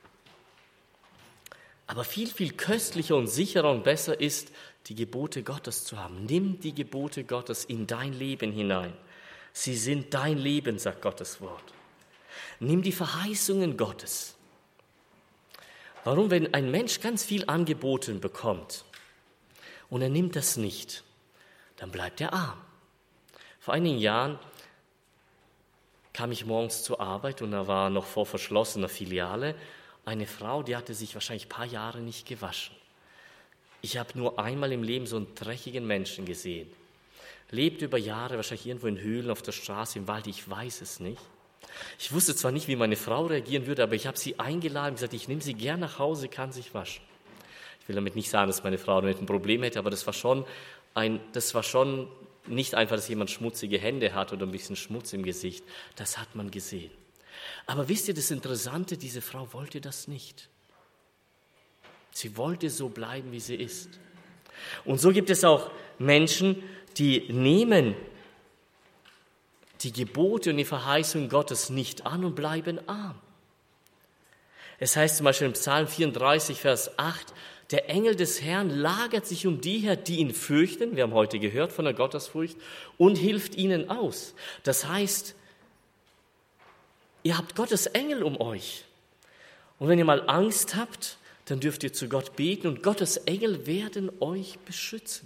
A: Aber viel, viel köstlicher und sicherer und besser ist, die Gebote Gottes zu haben. Nimm die Gebote Gottes in dein Leben hinein. Sie sind dein Leben, sagt Gottes Wort. Nimm die Verheißungen Gottes. Warum, wenn ein Mensch ganz viel angeboten bekommt und er nimmt das nicht, dann bleibt er arm. Vor einigen Jahren kam ich morgens zur Arbeit und da war noch vor verschlossener Filiale eine Frau, die hatte sich wahrscheinlich ein paar Jahre nicht gewaschen. Ich habe nur einmal im Leben so einen dreckigen Menschen gesehen. Lebt über Jahre, wahrscheinlich irgendwo in Höhlen, auf der Straße, im Wald, ich weiß es nicht. Ich wusste zwar nicht, wie meine Frau reagieren würde, aber ich habe sie eingeladen und gesagt, ich nehme sie gern nach Hause, kann sich waschen. Ich will damit nicht sagen, dass meine Frau damit ein Problem hätte, aber das war schon, ein, das war schon nicht einfach, dass jemand schmutzige Hände hat oder ein bisschen Schmutz im Gesicht. Das hat man gesehen. Aber wisst ihr, das Interessante, diese Frau wollte das nicht. Sie wollte so bleiben, wie sie ist. Und so gibt es auch Menschen, die nehmen die Gebote und die Verheißung Gottes nicht an und bleiben arm. Es heißt zum Beispiel im Psalm vierunddreißig, Vers acht, der Engel des Herrn lagert sich um die her, die ihn fürchten, wir haben heute gehört von der Gottesfurcht, und hilft ihnen aus. Das heißt, ihr habt Gottes Engel um euch. Und wenn ihr mal Angst habt, dann dürft ihr zu Gott beten und Gottes Engel werden euch beschützen.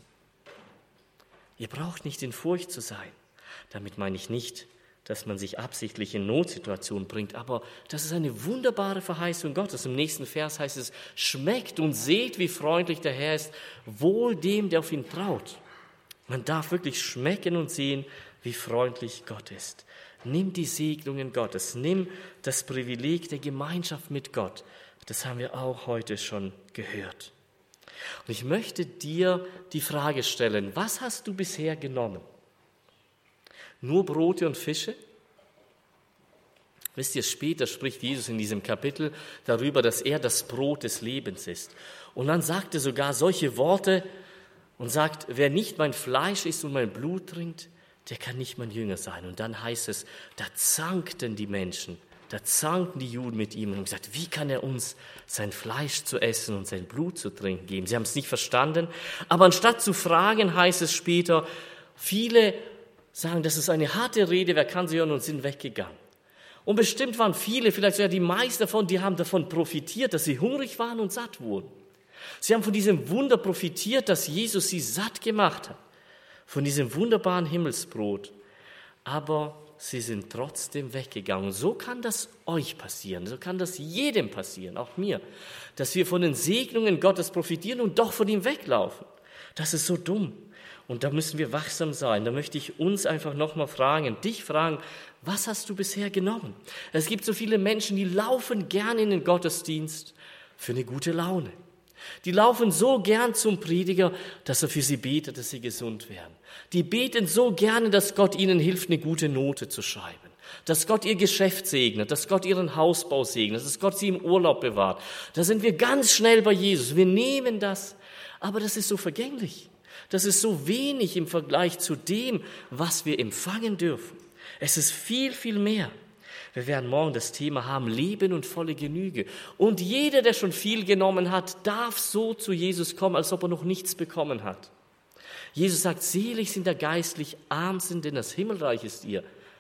A: Ihr braucht nicht in Furcht zu sein. Damit meine ich nicht, dass man sich absichtlich in Notsituationen bringt, aber das ist eine wunderbare Verheißung Gottes. Im nächsten Vers heißt es, schmeckt und seht, wie freundlich der Herr ist, wohl dem, der auf ihn traut. Man darf wirklich schmecken und sehen, wie freundlich Gott ist. Nimm die Segnungen Gottes, nimm das Privileg der Gemeinschaft mit Gott. Das haben wir auch heute schon gehört. Und ich möchte dir die Frage stellen, was hast du bisher genommen? Nur Brote und Fische? Wisst ihr, später spricht Jesus in diesem Kapitel darüber, dass er das Brot des Lebens ist. Und dann sagt er sogar solche Worte und sagt, wer nicht mein Fleisch isst und mein Blut trinkt, der kann nicht mein Jünger sein. Und dann heißt es, da zankten die Menschen, da zankten die Juden mit ihm und haben gesagt, wie kann er uns sein Fleisch zu essen und sein Blut zu trinken geben? Sie haben es nicht verstanden, aber anstatt zu fragen, heißt es später, viele sagen, das ist eine harte Rede, wer kann sie hören, und sind weggegangen. Und bestimmt waren viele, vielleicht sogar die meisten davon, die haben davon profitiert, dass sie hungrig waren und satt wurden. Sie haben von diesem Wunder profitiert, dass Jesus sie satt gemacht hat, von diesem wunderbaren Himmelsbrot. Aber sie sind trotzdem weggegangen. So kann das euch passieren, so kann das jedem passieren, auch mir, dass wir von den Segnungen Gottes profitieren und doch von ihm weglaufen. Das ist so dumm. Und da müssen wir wachsam sein. Da möchte ich uns einfach nochmal fragen, dich fragen, was hast du bisher genommen? Es gibt so viele Menschen, die laufen gern in den Gottesdienst für eine gute Laune. Die laufen so gern zum Prediger, dass er für sie betet, dass sie gesund werden. Die beten so gerne, dass Gott ihnen hilft, eine gute Note zu schreiben. Dass Gott ihr Geschäft segnet, dass Gott ihren Hausbau segnet, dass Gott sie im Urlaub bewahrt. Da sind wir ganz schnell bei Jesus. Wir nehmen das, aber das ist so vergänglich. Das ist so wenig im Vergleich zu dem, was wir empfangen dürfen. Es ist viel, viel mehr. Wir werden morgen das Thema haben, Leben und volle Genüge. Und jeder, der schon viel genommen hat, darf so zu Jesus kommen, als ob er noch nichts bekommen hat. Jesus sagt, selig sind der geistlich arm sind, denn das Himmelreich ist ihr.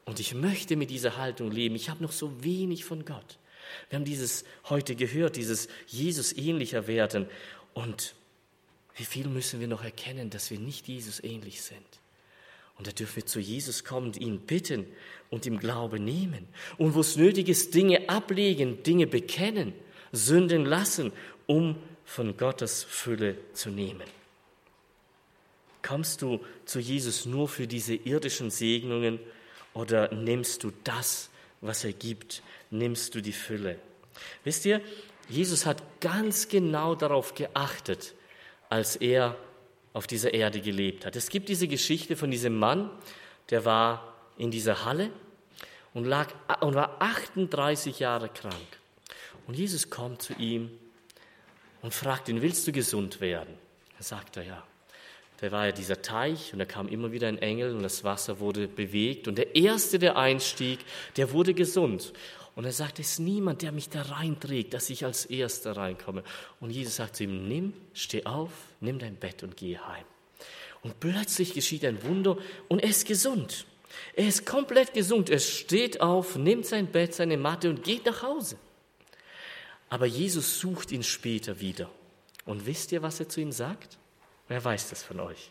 A: Und ich möchte mit dieser Haltung leben. Ich habe noch so wenig von Gott. Wir haben dieses heute gehört, dieses Jesus ähnlicher werden. Und wie viel müssen wir noch erkennen, dass wir nicht Jesus ähnlich sind? Und da dürfen wir zu Jesus kommen und ihn bitten und im Glaube nehmen. Und wo es nötig ist, Dinge ablegen, Dinge bekennen, Sünden lassen, um von Gottes Fülle zu nehmen. Kommst du zu Jesus nur für diese irdischen Segnungen oder nimmst du das, was er gibt? Nimmst du die Fülle? Wisst ihr, Jesus hat ganz genau darauf geachtet, als er auf dieser Erde gelebt hat. Es gibt diese Geschichte von diesem Mann, der war in dieser Halle und, lag, und war achtunddreißig Jahre krank. Und Jesus kommt zu ihm und fragt ihn, willst du gesund werden? Er sagt er, ja. Da war ja dieser Teich und da kam immer wieder ein Engel und das Wasser wurde bewegt. Und der Erste, der einstieg, der wurde gesund. Und er sagt, es ist niemand, der mich da reinträgt, dass ich als Erster reinkomme. Und Jesus sagt zu ihm, nimm, steh auf, nimm dein Bett und geh heim. Und plötzlich geschieht ein Wunder und er ist gesund. Er ist komplett gesund. Er steht auf, nimmt sein Bett, seine Matte und geht nach Hause. Aber Jesus sucht ihn später wieder. Und wisst ihr, was er zu ihm sagt? Wer weiß das von euch?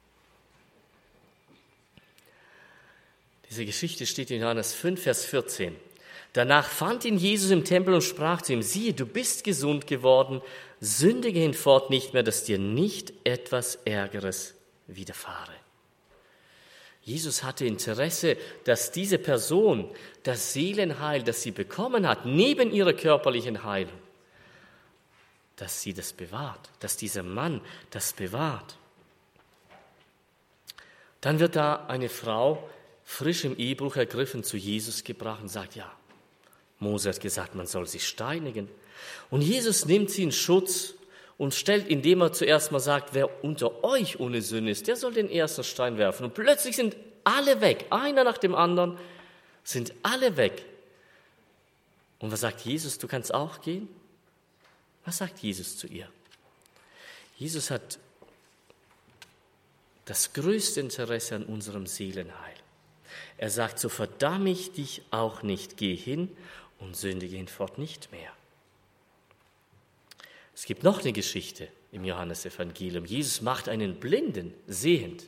A: Diese Geschichte steht in Johannes fünf, Vers vierzehn. Danach fand ihn Jesus im Tempel und sprach zu ihm, siehe, du bist gesund geworden, sündige hinfort nicht mehr, dass dir nicht etwas Ärgeres widerfahre. Jesus hatte Interesse, dass diese Person das Seelenheil, das sie bekommen hat, neben ihrer körperlichen Heilung, dass sie das bewahrt, dass dieser Mann das bewahrt. Dann wird da eine Frau frisch im Ehebruch ergriffen zu Jesus gebracht und sagt, ja, Mose hat gesagt, man soll sie steinigen. Und Jesus nimmt sie in Schutz und stellt, indem er zuerst mal sagt, wer unter euch ohne Sünde ist, der soll den ersten Stein werfen. Und plötzlich sind alle weg, einer nach dem anderen, sind alle weg. Und was sagt Jesus, du kannst auch gehen? Was sagt Jesus zu ihr? Jesus hat das größte Interesse an unserem Seelenheil. Er sagt, so verdamme ich dich auch nicht, geh hin und sündige hinfort nicht mehr. Es gibt noch eine Geschichte im Johannesevangelium. Jesus macht einen Blinden sehend.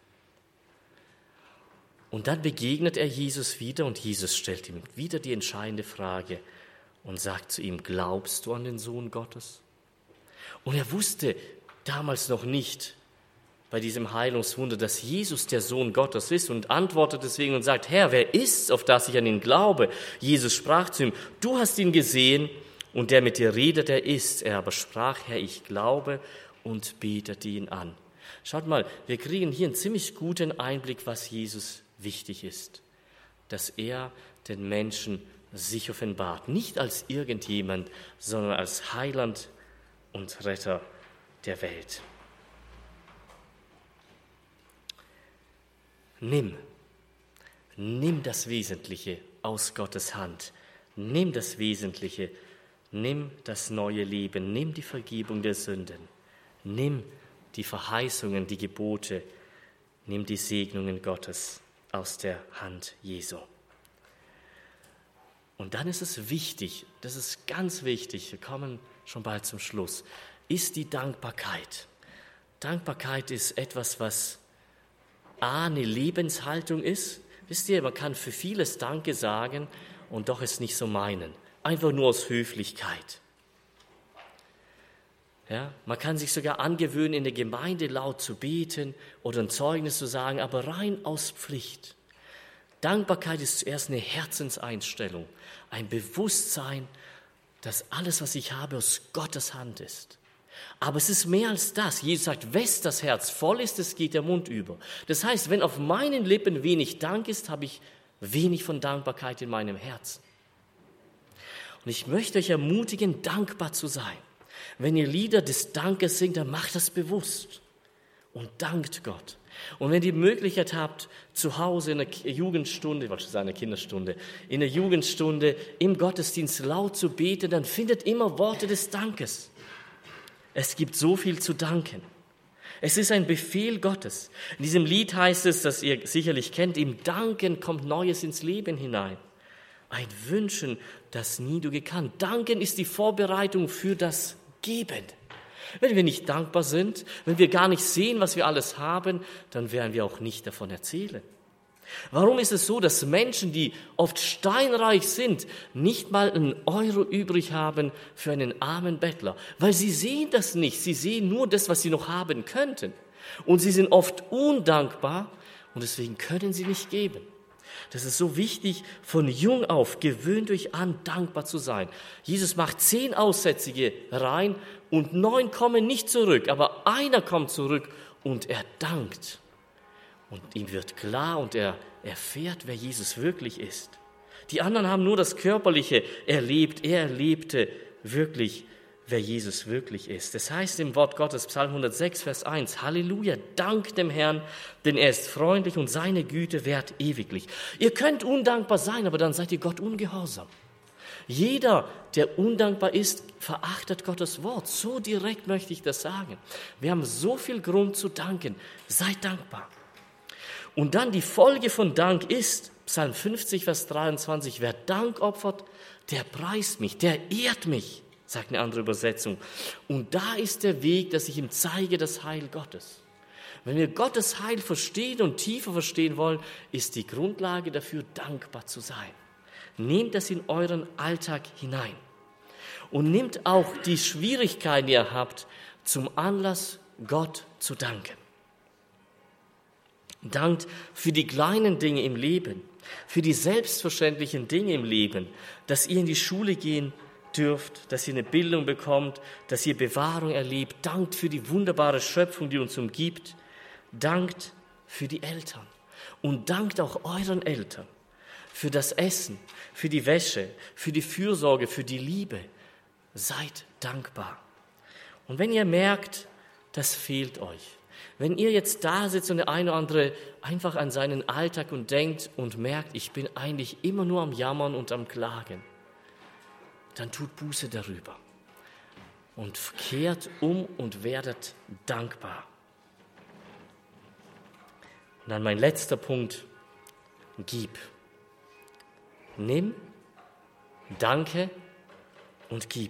A: Und dann begegnet er Jesus wieder und Jesus stellt ihm wieder die entscheidende Frage und sagt zu ihm, glaubst du an den Sohn Gottes? Und er wusste damals noch nicht bei diesem Heilungswunder, dass Jesus der Sohn Gottes ist und antwortet deswegen und sagt, Herr, wer ist's, auf das ich an ihn glaube? Jesus sprach zu ihm, du hast ihn gesehen und der mit dir redet, der ist. Er aber sprach, Herr, ich glaube und betete ihn an. Schaut mal, wir kriegen hier einen ziemlich guten Einblick, was Jesus wichtig ist, dass er den Menschen sich offenbart, nicht als irgendjemand, sondern als Heiland und Retter der Welt. Nimm, nimm das Wesentliche aus Gottes Hand, nimm das Wesentliche, nimm das neue Leben, nimm die Vergebung der Sünden, nimm die Verheißungen, die Gebote, nimm die Segnungen Gottes aus der Hand Jesu. Und dann ist es wichtig, das ist ganz wichtig, wir kommen schon bald zum Schluss, ist die Dankbarkeit. Dankbarkeit ist etwas, was A, eine Lebenshaltung ist. Wisst ihr, man kann für vieles Danke sagen und doch es nicht so meinen. Einfach nur aus Höflichkeit. Ja, man kann sich sogar angewöhnen, in der Gemeinde laut zu beten oder ein Zeugnis zu sagen, aber rein aus Pflicht. Dankbarkeit ist zuerst eine Herzenseinstellung, ein Bewusstsein, dass alles, was ich habe, aus Gottes Hand ist. Aber es ist mehr als das. Jesus sagt, wes das Herz voll ist, es geht der Mund über. Das heißt, wenn auf meinen Lippen wenig Dank ist, habe ich wenig von Dankbarkeit in meinem Herzen. Und ich möchte euch ermutigen, dankbar zu sein. Wenn ihr Lieder des Dankes singt, dann macht das bewusst und dankt Gott. Und wenn ihr die Möglichkeit habt, zu Hause in der Jugendstunde, ich wollte schon sagen, in der Kinderstunde, in der Jugendstunde, im Gottesdienst laut zu beten, dann findet immer Worte des Dankes. Es gibt so viel zu danken. Es ist ein Befehl Gottes. In diesem Lied heißt es, das ihr sicherlich kennt, im Danken kommt Neues ins Leben hinein. Ein Wünschen, das nie du gekannt. Danken ist die Vorbereitung für das Geben. Wenn wir nicht dankbar sind, wenn wir gar nicht sehen, was wir alles haben, dann werden wir auch nicht davon erzählen. Warum ist es so, dass Menschen, die oft steinreich sind, nicht mal einen Euro übrig haben für einen armen Bettler? Weil sie sehen das nicht. Sie sehen nur das, was sie noch haben könnten. Und sie sind oft undankbar und deswegen können sie nicht geben. Das ist so wichtig, von jung auf, gewöhnt euch an, dankbar zu sein. Jesus macht zehn Aussätzige rein und neun kommen nicht zurück, aber einer kommt zurück und er dankt. Und ihm wird klar und er erfährt, wer Jesus wirklich ist. Die anderen haben nur das Körperliche erlebt. Er erlebte wirklich, wer Jesus wirklich ist. Das heißt im Wort Gottes, Psalm hundertsechs, Vers eins, Halleluja, dank dem Herrn, denn er ist freundlich und seine Güte währt ewiglich. Ihr könnt undankbar sein, aber dann seid ihr Gott ungehorsam. Jeder, der undankbar ist, verachtet Gottes Wort. So direkt möchte ich das sagen. Wir haben so viel Grund zu danken. Seid dankbar. Und dann die Folge von Dank ist, Psalm fünfzig, Vers dreiundzwanzig, wer Dank opfert, der preist mich, der ehrt mich, sagt eine andere Übersetzung. Und da ist der Weg, dass ich ihm zeige, das Heil Gottes. Wenn wir Gottes Heil verstehen und tiefer verstehen wollen, ist die Grundlage dafür, dankbar zu sein. Nehmt das in euren Alltag hinein. Und nehmt auch die Schwierigkeiten, die ihr habt, zum Anlass, Gott zu danken. Dankt für die kleinen Dinge im Leben, für die selbstverständlichen Dinge im Leben, dass ihr in die Schule gehen dürft, dass ihr eine Bildung bekommt, dass ihr Bewahrung erlebt. Dankt für die wunderbare Schöpfung, die uns umgibt. Dankt für die Eltern und dankt auch euren Eltern für das Essen, für die Wäsche, für die Fürsorge, für die Liebe. Seid dankbar. Und wenn ihr merkt, das fehlt euch, wenn ihr jetzt da sitzt und der eine oder andere einfach an seinen Alltag und denkt und merkt, ich bin eigentlich immer nur am Jammern und am Klagen, dann tut Buße darüber und kehrt um und werdet dankbar. Und dann mein letzter Punkt, gib. Nimm, danke und gib.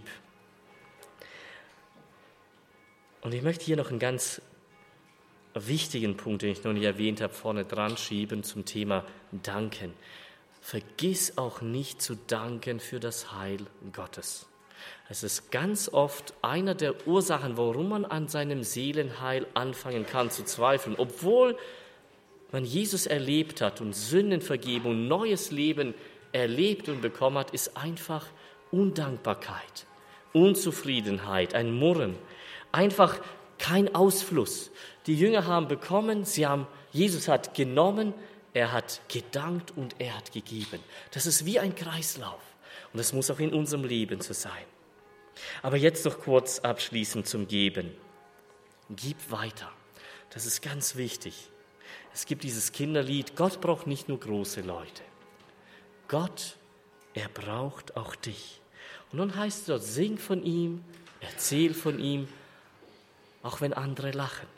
A: Und ich möchte hier noch einen ganz wichtigen Punkt, den ich noch nicht erwähnt habe, vorne dran schieben zum Thema Danken. Vergiss auch nicht zu danken für das Heil Gottes. Es ist ganz oft einer der Ursachen, warum man an seinem Seelenheil anfangen kann zu zweifeln. Obwohl man Jesus erlebt hat und Sündenvergebung, neues Leben erlebt und bekommen hat, ist einfach Undankbarkeit, Unzufriedenheit, ein Murren, einfach kein Ausfluss. Die Jünger haben bekommen, sie haben, Jesus hat genommen, er hat gedankt und er hat gegeben. Das ist wie ein Kreislauf und das muss auch in unserem Leben so sein. Aber jetzt noch kurz abschließend zum Geben. Gib weiter. Das ist ganz wichtig. Es gibt dieses Kinderlied, Gott braucht nicht nur große Leute. Gott, er braucht auch dich. Und dann heißt es dort, sing von ihm, erzähl von ihm, auch wenn andere lachen.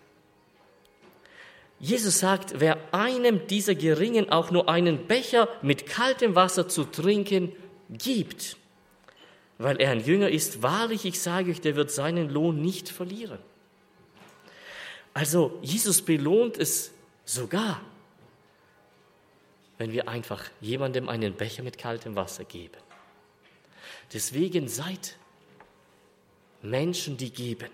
A: Jesus sagt, wer einem dieser Geringen auch nur einen Becher mit kaltem Wasser zu trinken gibt, weil er ein Jünger ist, wahrlich, ich sage euch, der wird seinen Lohn nicht verlieren. Also Jesus belohnt es sogar, wenn wir einfach jemandem einen Becher mit kaltem Wasser geben. Deswegen seid Menschen, die geben.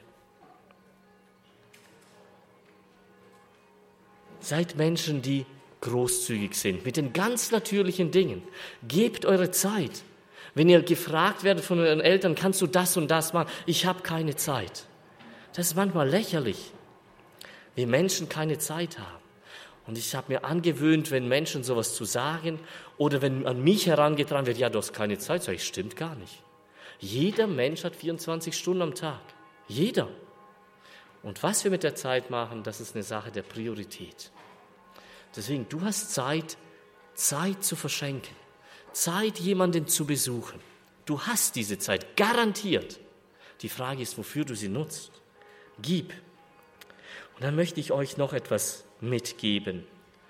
A: Seid Menschen, die großzügig sind mit den ganz natürlichen Dingen. Gebt eure Zeit. Wenn ihr gefragt werdet von euren Eltern, kannst du das und das machen? Ich habe keine Zeit. Das ist manchmal lächerlich, wie Menschen keine Zeit haben. Und ich habe mir angewöhnt, wenn Menschen sowas zu sagen oder wenn an mich herangetragen wird, ja, du hast keine Zeit, sage ich, stimmt gar nicht. Jeder Mensch hat vierundzwanzig Stunden am Tag. Jeder. Und was wir mit der Zeit machen, das ist eine Sache der Priorität. Deswegen, du hast Zeit, Zeit zu verschenken, Zeit, jemanden zu besuchen. Du hast diese Zeit, garantiert. Die Frage ist, wofür du sie nutzt. Gib. Und dann möchte ich euch noch etwas mitgeben.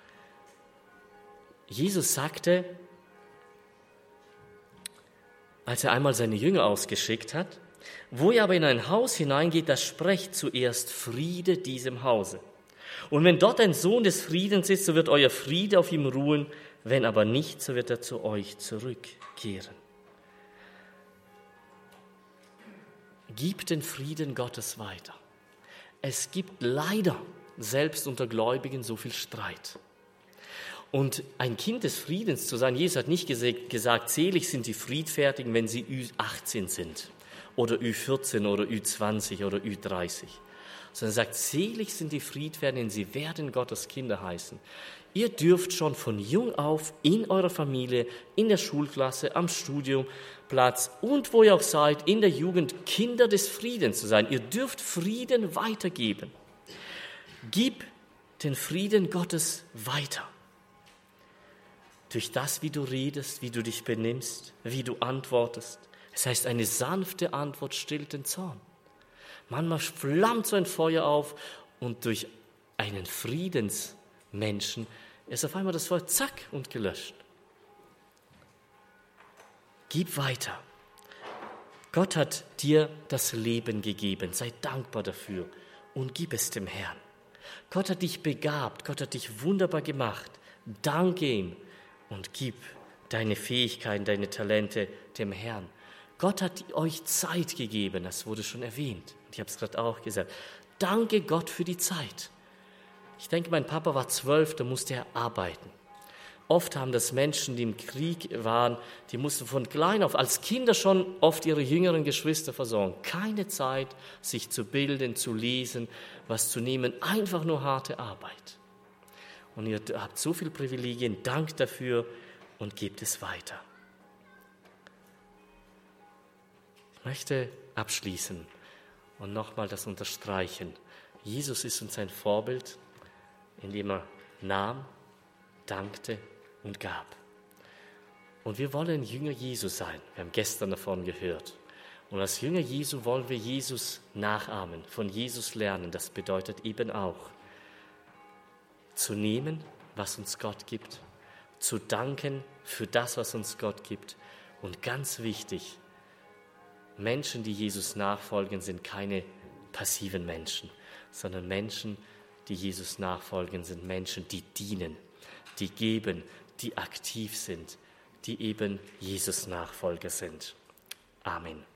A: Jesus sagte, als er einmal seine Jünger ausgeschickt hat, wo ihr aber in ein Haus hineingeht, da sprecht zuerst Friede diesem Hause. Und wenn dort ein Sohn des Friedens ist, so wird euer Friede auf ihm ruhen, wenn aber nicht, so wird er zu euch zurückkehren. Gib den Frieden Gottes weiter. Es gibt leider selbst unter Gläubigen so viel Streit. Und ein Kind des Friedens zu sein, Jesus hat nicht gesagt, selig sind die Friedfertigen, wenn sie Ü achtzehn sind oder Ü vierzehn oder Ü zwanzig oder Ü dreißig. Sondern er sagt, selig sind die Friedfertigen, sie werden Gottes Kinder heißen. Ihr dürft schon von jung auf in eurer Familie, in der Schulklasse, am Studiumplatz und wo ihr auch seid, in der Jugend Kinder des Friedens zu sein. Ihr dürft Frieden weitergeben. Gib den Frieden Gottes weiter. Durch das, wie du redest, wie du dich benimmst, wie du antwortest. Es heißt, eine sanfte Antwort stillt den Zorn. Manchmal flammt so ein Feuer auf und durch einen Friedensmenschen ist auf einmal das Feuer zack und gelöscht. Gib weiter. Gott hat dir das Leben gegeben. Sei dankbar dafür und gib es dem Herrn. Gott hat dich begabt. Gott hat dich wunderbar gemacht. Danke ihm und gib deine Fähigkeiten, deine Talente dem Herrn. Gott hat euch Zeit gegeben, das wurde schon erwähnt. Ich habe es gerade auch gesagt. Danke Gott für die Zeit. Ich denke, mein Papa war zwölf, da musste er arbeiten. Oft haben das Menschen, die im Krieg waren, die mussten von klein auf, als Kinder schon oft ihre jüngeren Geschwister versorgen. Keine Zeit, sich zu bilden, zu lesen, was zu nehmen, einfach nur harte Arbeit. Und ihr habt so viele Privilegien, Dank dafür und gebt es weiter. Ich möchte abschließen und nochmal das unterstreichen. Jesus ist uns ein Vorbild, indem er nahm, dankte und gab. Und wir wollen Jünger Jesu sein. Wir haben gestern davon gehört. Und als Jünger Jesu wollen wir Jesus nachahmen, von Jesus lernen. Das bedeutet eben auch, zu nehmen, was uns Gott gibt, zu danken für das, was uns Gott gibt. Und ganz wichtig, Menschen, die Jesus nachfolgen, sind keine passiven Menschen, sondern Menschen, die Jesus nachfolgen, sind Menschen, die dienen, die geben, die aktiv sind, die eben Jesus Nachfolger sind. Amen.